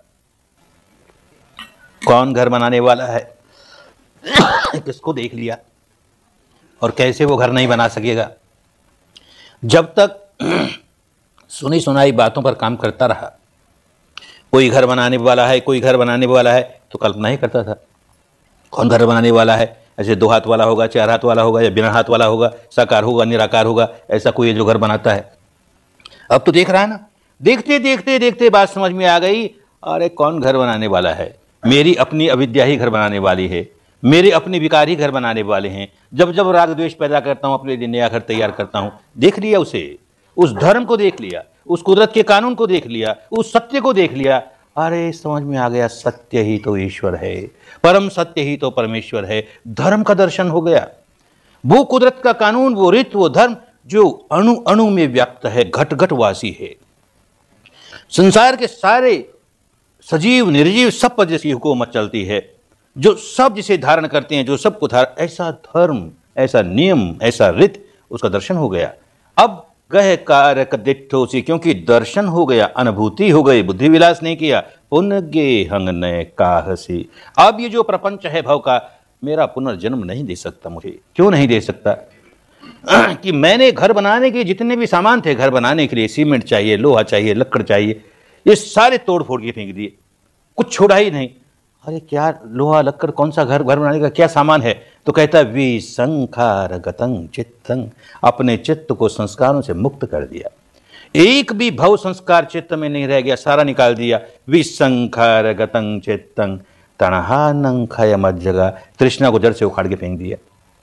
कौन घर बनाने वाला है? किसको देख लिया, और कैसे वो घर नहीं बना सकेगा? जब तक सुनी सुनाई बातों पर काम करता रहा, कोई घर बनाने वाला है, कोई घर बनाने वाला है, तो कल्पना ही करता था कौन घर बनाने वाला है। ऐसे दो हाथ वाला होगा, चार हाथ वाला होगा, या बिना हाथ वाला होगा, साकार होगा, निराकार होगा, ऐसा कोई है जो घर बनाता है। अब तो देख रहा है ना, देखते देखते देखते बात समझ में आ गई, अरे कौन घर बनाने वाला है? मेरी अपनी अविद्या ही घर बनाने वाली है, मेरे अपने विकार ही घर बनाने वाले हैं। जब जब राग द्वेष पैदा करता हूं, अपने लिए नया घर तैयार करता हूं। देख लिया उसे, उस धर्म को देख लिया, उस कुदरत के कानून को देख लिया, उस सत्य को देख लिया। अरे समझ में आ गया, सत्य ही तो ईश्वर है, परम सत्य ही तो परमेश्वर है। धर्म का दर्शन हो गया, वो कुदरत का कानून, वो रीत, वो धर्म जो अणु अणु में व्याप्त है, घट घट वासी है। संसार के सारे सजीव निर्जीव सब पर जैसी हुकूमत चलती है, जो सब जिसे धारण करते हैं, जो सबको धारण, ऐसा धर्म, ऐसा नियम, ऐसा रीत उसका दर्शन हो गया। अब गह कारक दिठोसी, क्योंकि दर्शन हो गया, अनुभूति हो गई, बुद्धि विलास नहीं किया। पुनगे हंग नय काहसी, अब ये जो प्रपंच है भव का, मेरा पुनर्जन्म नहीं दे सकता मुझे। क्यों नहीं दे सकता? कि मैंने घर बनाने के जितने भी सामान थे, घर बनाने के लिए सीमेंट चाहिए, लोहा चाहिए, लकड़ चाहिए, ये सारे तोड़ फोड़ के फेंक दिए, कुछ छोड़ा ही नहीं। अरे क्या लोहा लक्कड़, कौन सा घर घर बनाने का क्या सामान है? तो कहता है विसंखार गतंग चित्तंग, अपने चित्त को संस्कारों से मुक्त कर दिया, एक भी भव संस्कार चित्त में नहीं रह गया, सारा निकाल दिया। विसंखार गतंग चित्तंग तणहानं खयमत जगह, तृष्णा को जड़ से उखाड़ के फेंक दिया।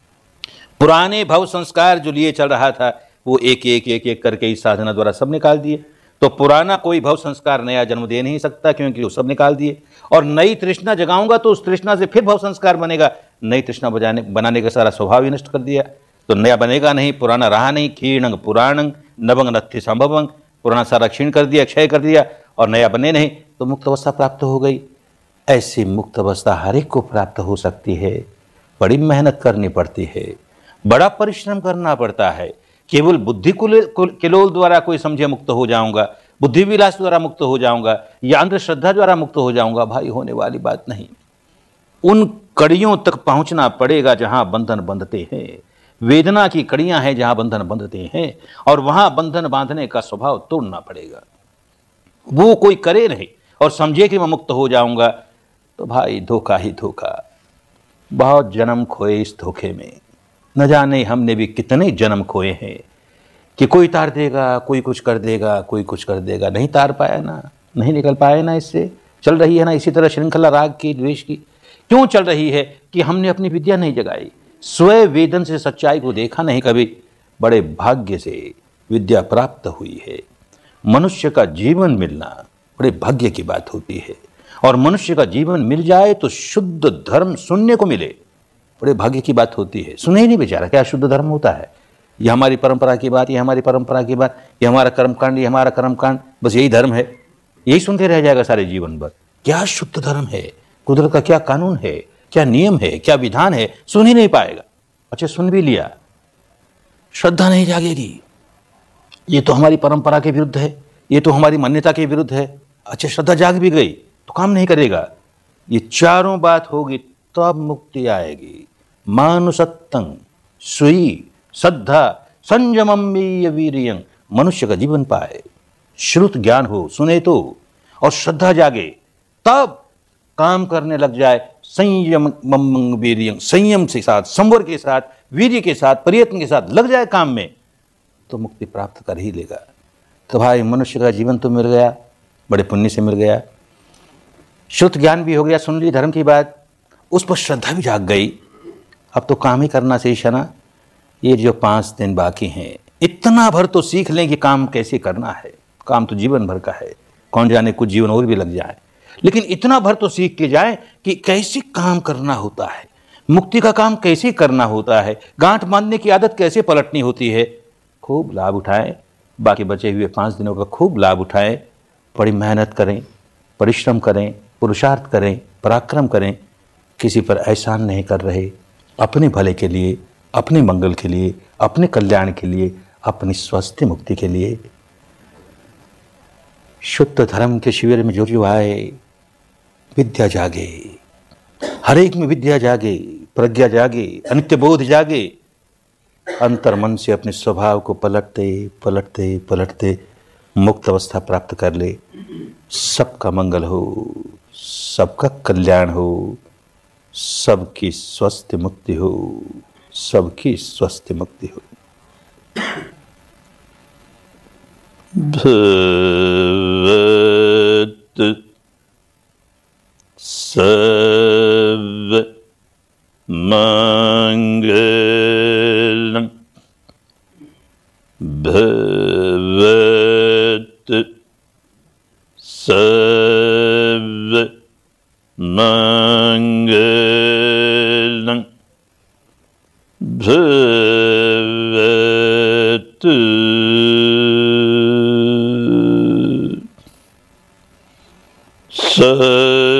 पुराने भव संस्कार जो लिए चल रहा था वो एक एक एक एक करके इस साधना द्वारा सब निकाल दिए। तो पुराना कोई भव संस्कार नया जन्म दे नहीं सकता, क्योंकि वो सब निकाल दिए। और नई तृष्णा जगाऊंगा तो उस तृष्णा से फिर भव संस्कार बनेगा, नई तृष्णा बजाने बनाने का सारा स्वभाव ही नष्ट कर दिया, तो नया बनेगा नहीं, पुराना रहा नहीं। क्षीणंग पुराणंग नभंग नत्थि संभवंग, पुराना सारा क्षीण कर दिया, क्षय कर दिया, और नया बने नहीं, तो मुक्त अवस्था प्राप्त हो गई। ऐसी मुक्त अवस्था हर एक को प्राप्त हो सकती है, बड़ी मेहनत करनी पड़ती है, बड़ा परिश्रम करना पड़ता है। केवल बुद्धि किलोल द्वारा कोई समझे मुक्त हो जाऊंगा, बुद्धि विलास द्वारा मुक्त हो जाऊंगा, या अंधश्रद्धा द्वारा मुक्त हो जाऊंगा, भाई होने वाली बात नहीं। उन कड़ियों तक पहुंचना पड़ेगा जहां बंधन बंधते हैं, वेदना की कड़ियां हैं जहां बंधन बंधते हैं, और वहां बंधन बांधने का स्वभाव तोड़ना पड़ेगा। वो कोई करे नहीं और समझे कि मैं मुक्त हो जाऊंगा, तो भाई धोखा ही धोखा। बहुत जन्म खोए इस धोखे में, न जाने हमने भी कितने जन्म खोए हैं कि कोई तार देगा, कोई कुछ कर देगा, कोई कुछ कर देगा, नहीं तार पाया ना, नहीं निकल पाया ना, इससे चल रही है ना इसी तरह श्रृंखला राग की, द्वेष की। क्यों चल रही है? कि हमने अपनी विद्या नहीं जगाई, स्वयं वेदन से सच्चाई को देखा नहीं कभी। बड़े भाग्य से विद्या प्राप्त हुई है। मनुष्य का जीवन मिलना बड़े भाग्य की बात होती है, और मनुष्य का जीवन मिल जाए तो शुद्ध धर्म सुनने को मिले, बड़े भाग्य की बात होती है। सुने ही नहीं बेचारा क्या शुद्ध धर्म होता है। ये हमारी परंपरा की बात, ये हमारी परंपरा की बात, ये हमारा कर्मकांड, ये हमारा कर्मकांड, बस यही धर्म है, यही सुनते रह जाएगा सारे जीवन भर। क्या शुद्ध धर्म है, कुदरत का क्या कानून है, क्या नियम है, क्या विधान है, सुन ही नहीं पाएगा। अच्छा सुन भी लिया, श्रद्धा नहीं जागेगी, ये तो हमारी परंपरा के विरुद्ध है, ये तो हमारी मान्यता के विरुद्ध है। अच्छा श्रद्धा जाग भी गई तो काम नहीं करेगा। ये चारों बात होगी तब मुक्ति आएगी। मानुसत्तं सुई श्रद्धा संयमम वीर्यं, मनुष्य का जीवन पाए, श्रुत ज्ञान हो, सुने तो, और श्रद्धा जागे, तब काम करने लग जाए। संयम वीर्यं, संयम के साथ, संवर के साथ, वीर्य के साथ, प्रयत्न के साथ लग जाए काम में, तो मुक्ति प्राप्त कर ही लेगा। तो भाई मनुष्य का जीवन तो मिल गया, बड़े पुण्य से मिल गया, श्रुत ज्ञान भी हो गया, सुन ली धर्म की बात, उस पर श्रद्धा भी जाग गई। अब तो काम ही करना शेष है ना। ये जो पाँच दिन बाकी हैं, इतना भर तो सीख लें कि काम कैसे करना है। काम तो जीवन भर का है, कौन जाने कुछ जीवन और भी लग जाए, लेकिन इतना भर तो सीख के जाए कि कैसे काम करना होता है, मुक्ति का काम कैसे करना होता है, गांठ बांधने की आदत कैसे पलटनी होती है। खूब लाभ उठाएं, बाकी बचे हुए पाँच दिनों का खूब लाभ उठाएं, बड़ी मेहनत करें, परिश्रम करें, पुरुषार्थ करें, पराक्रम करें, किसी पर एहसान नहीं कर रहे, अपने भले के लिए, अपने मंगल के लिए, अपने कल्याण के लिए, अपनी स्वस्थ मुक्ति के लिए। शुद्ध धर्म के शिविर में जो जो आए, विद्या जागे, हर एक में विद्या जागे, प्रज्ञा जागे, अनित्य बोध जागे, अंतर मन से अपने स्वभाव को पलटते पलटते पलटते मुक्त अवस्था प्राप्त कर ले। सबका मंगल हो, सबका कल्याण हो, सबकी स्वस्थ मुक्ति हो, सबकी स्वस्थ मुक्ति हो। भवत सर्व मंगलम, भवत सर्व मंगलम, भवत सर्व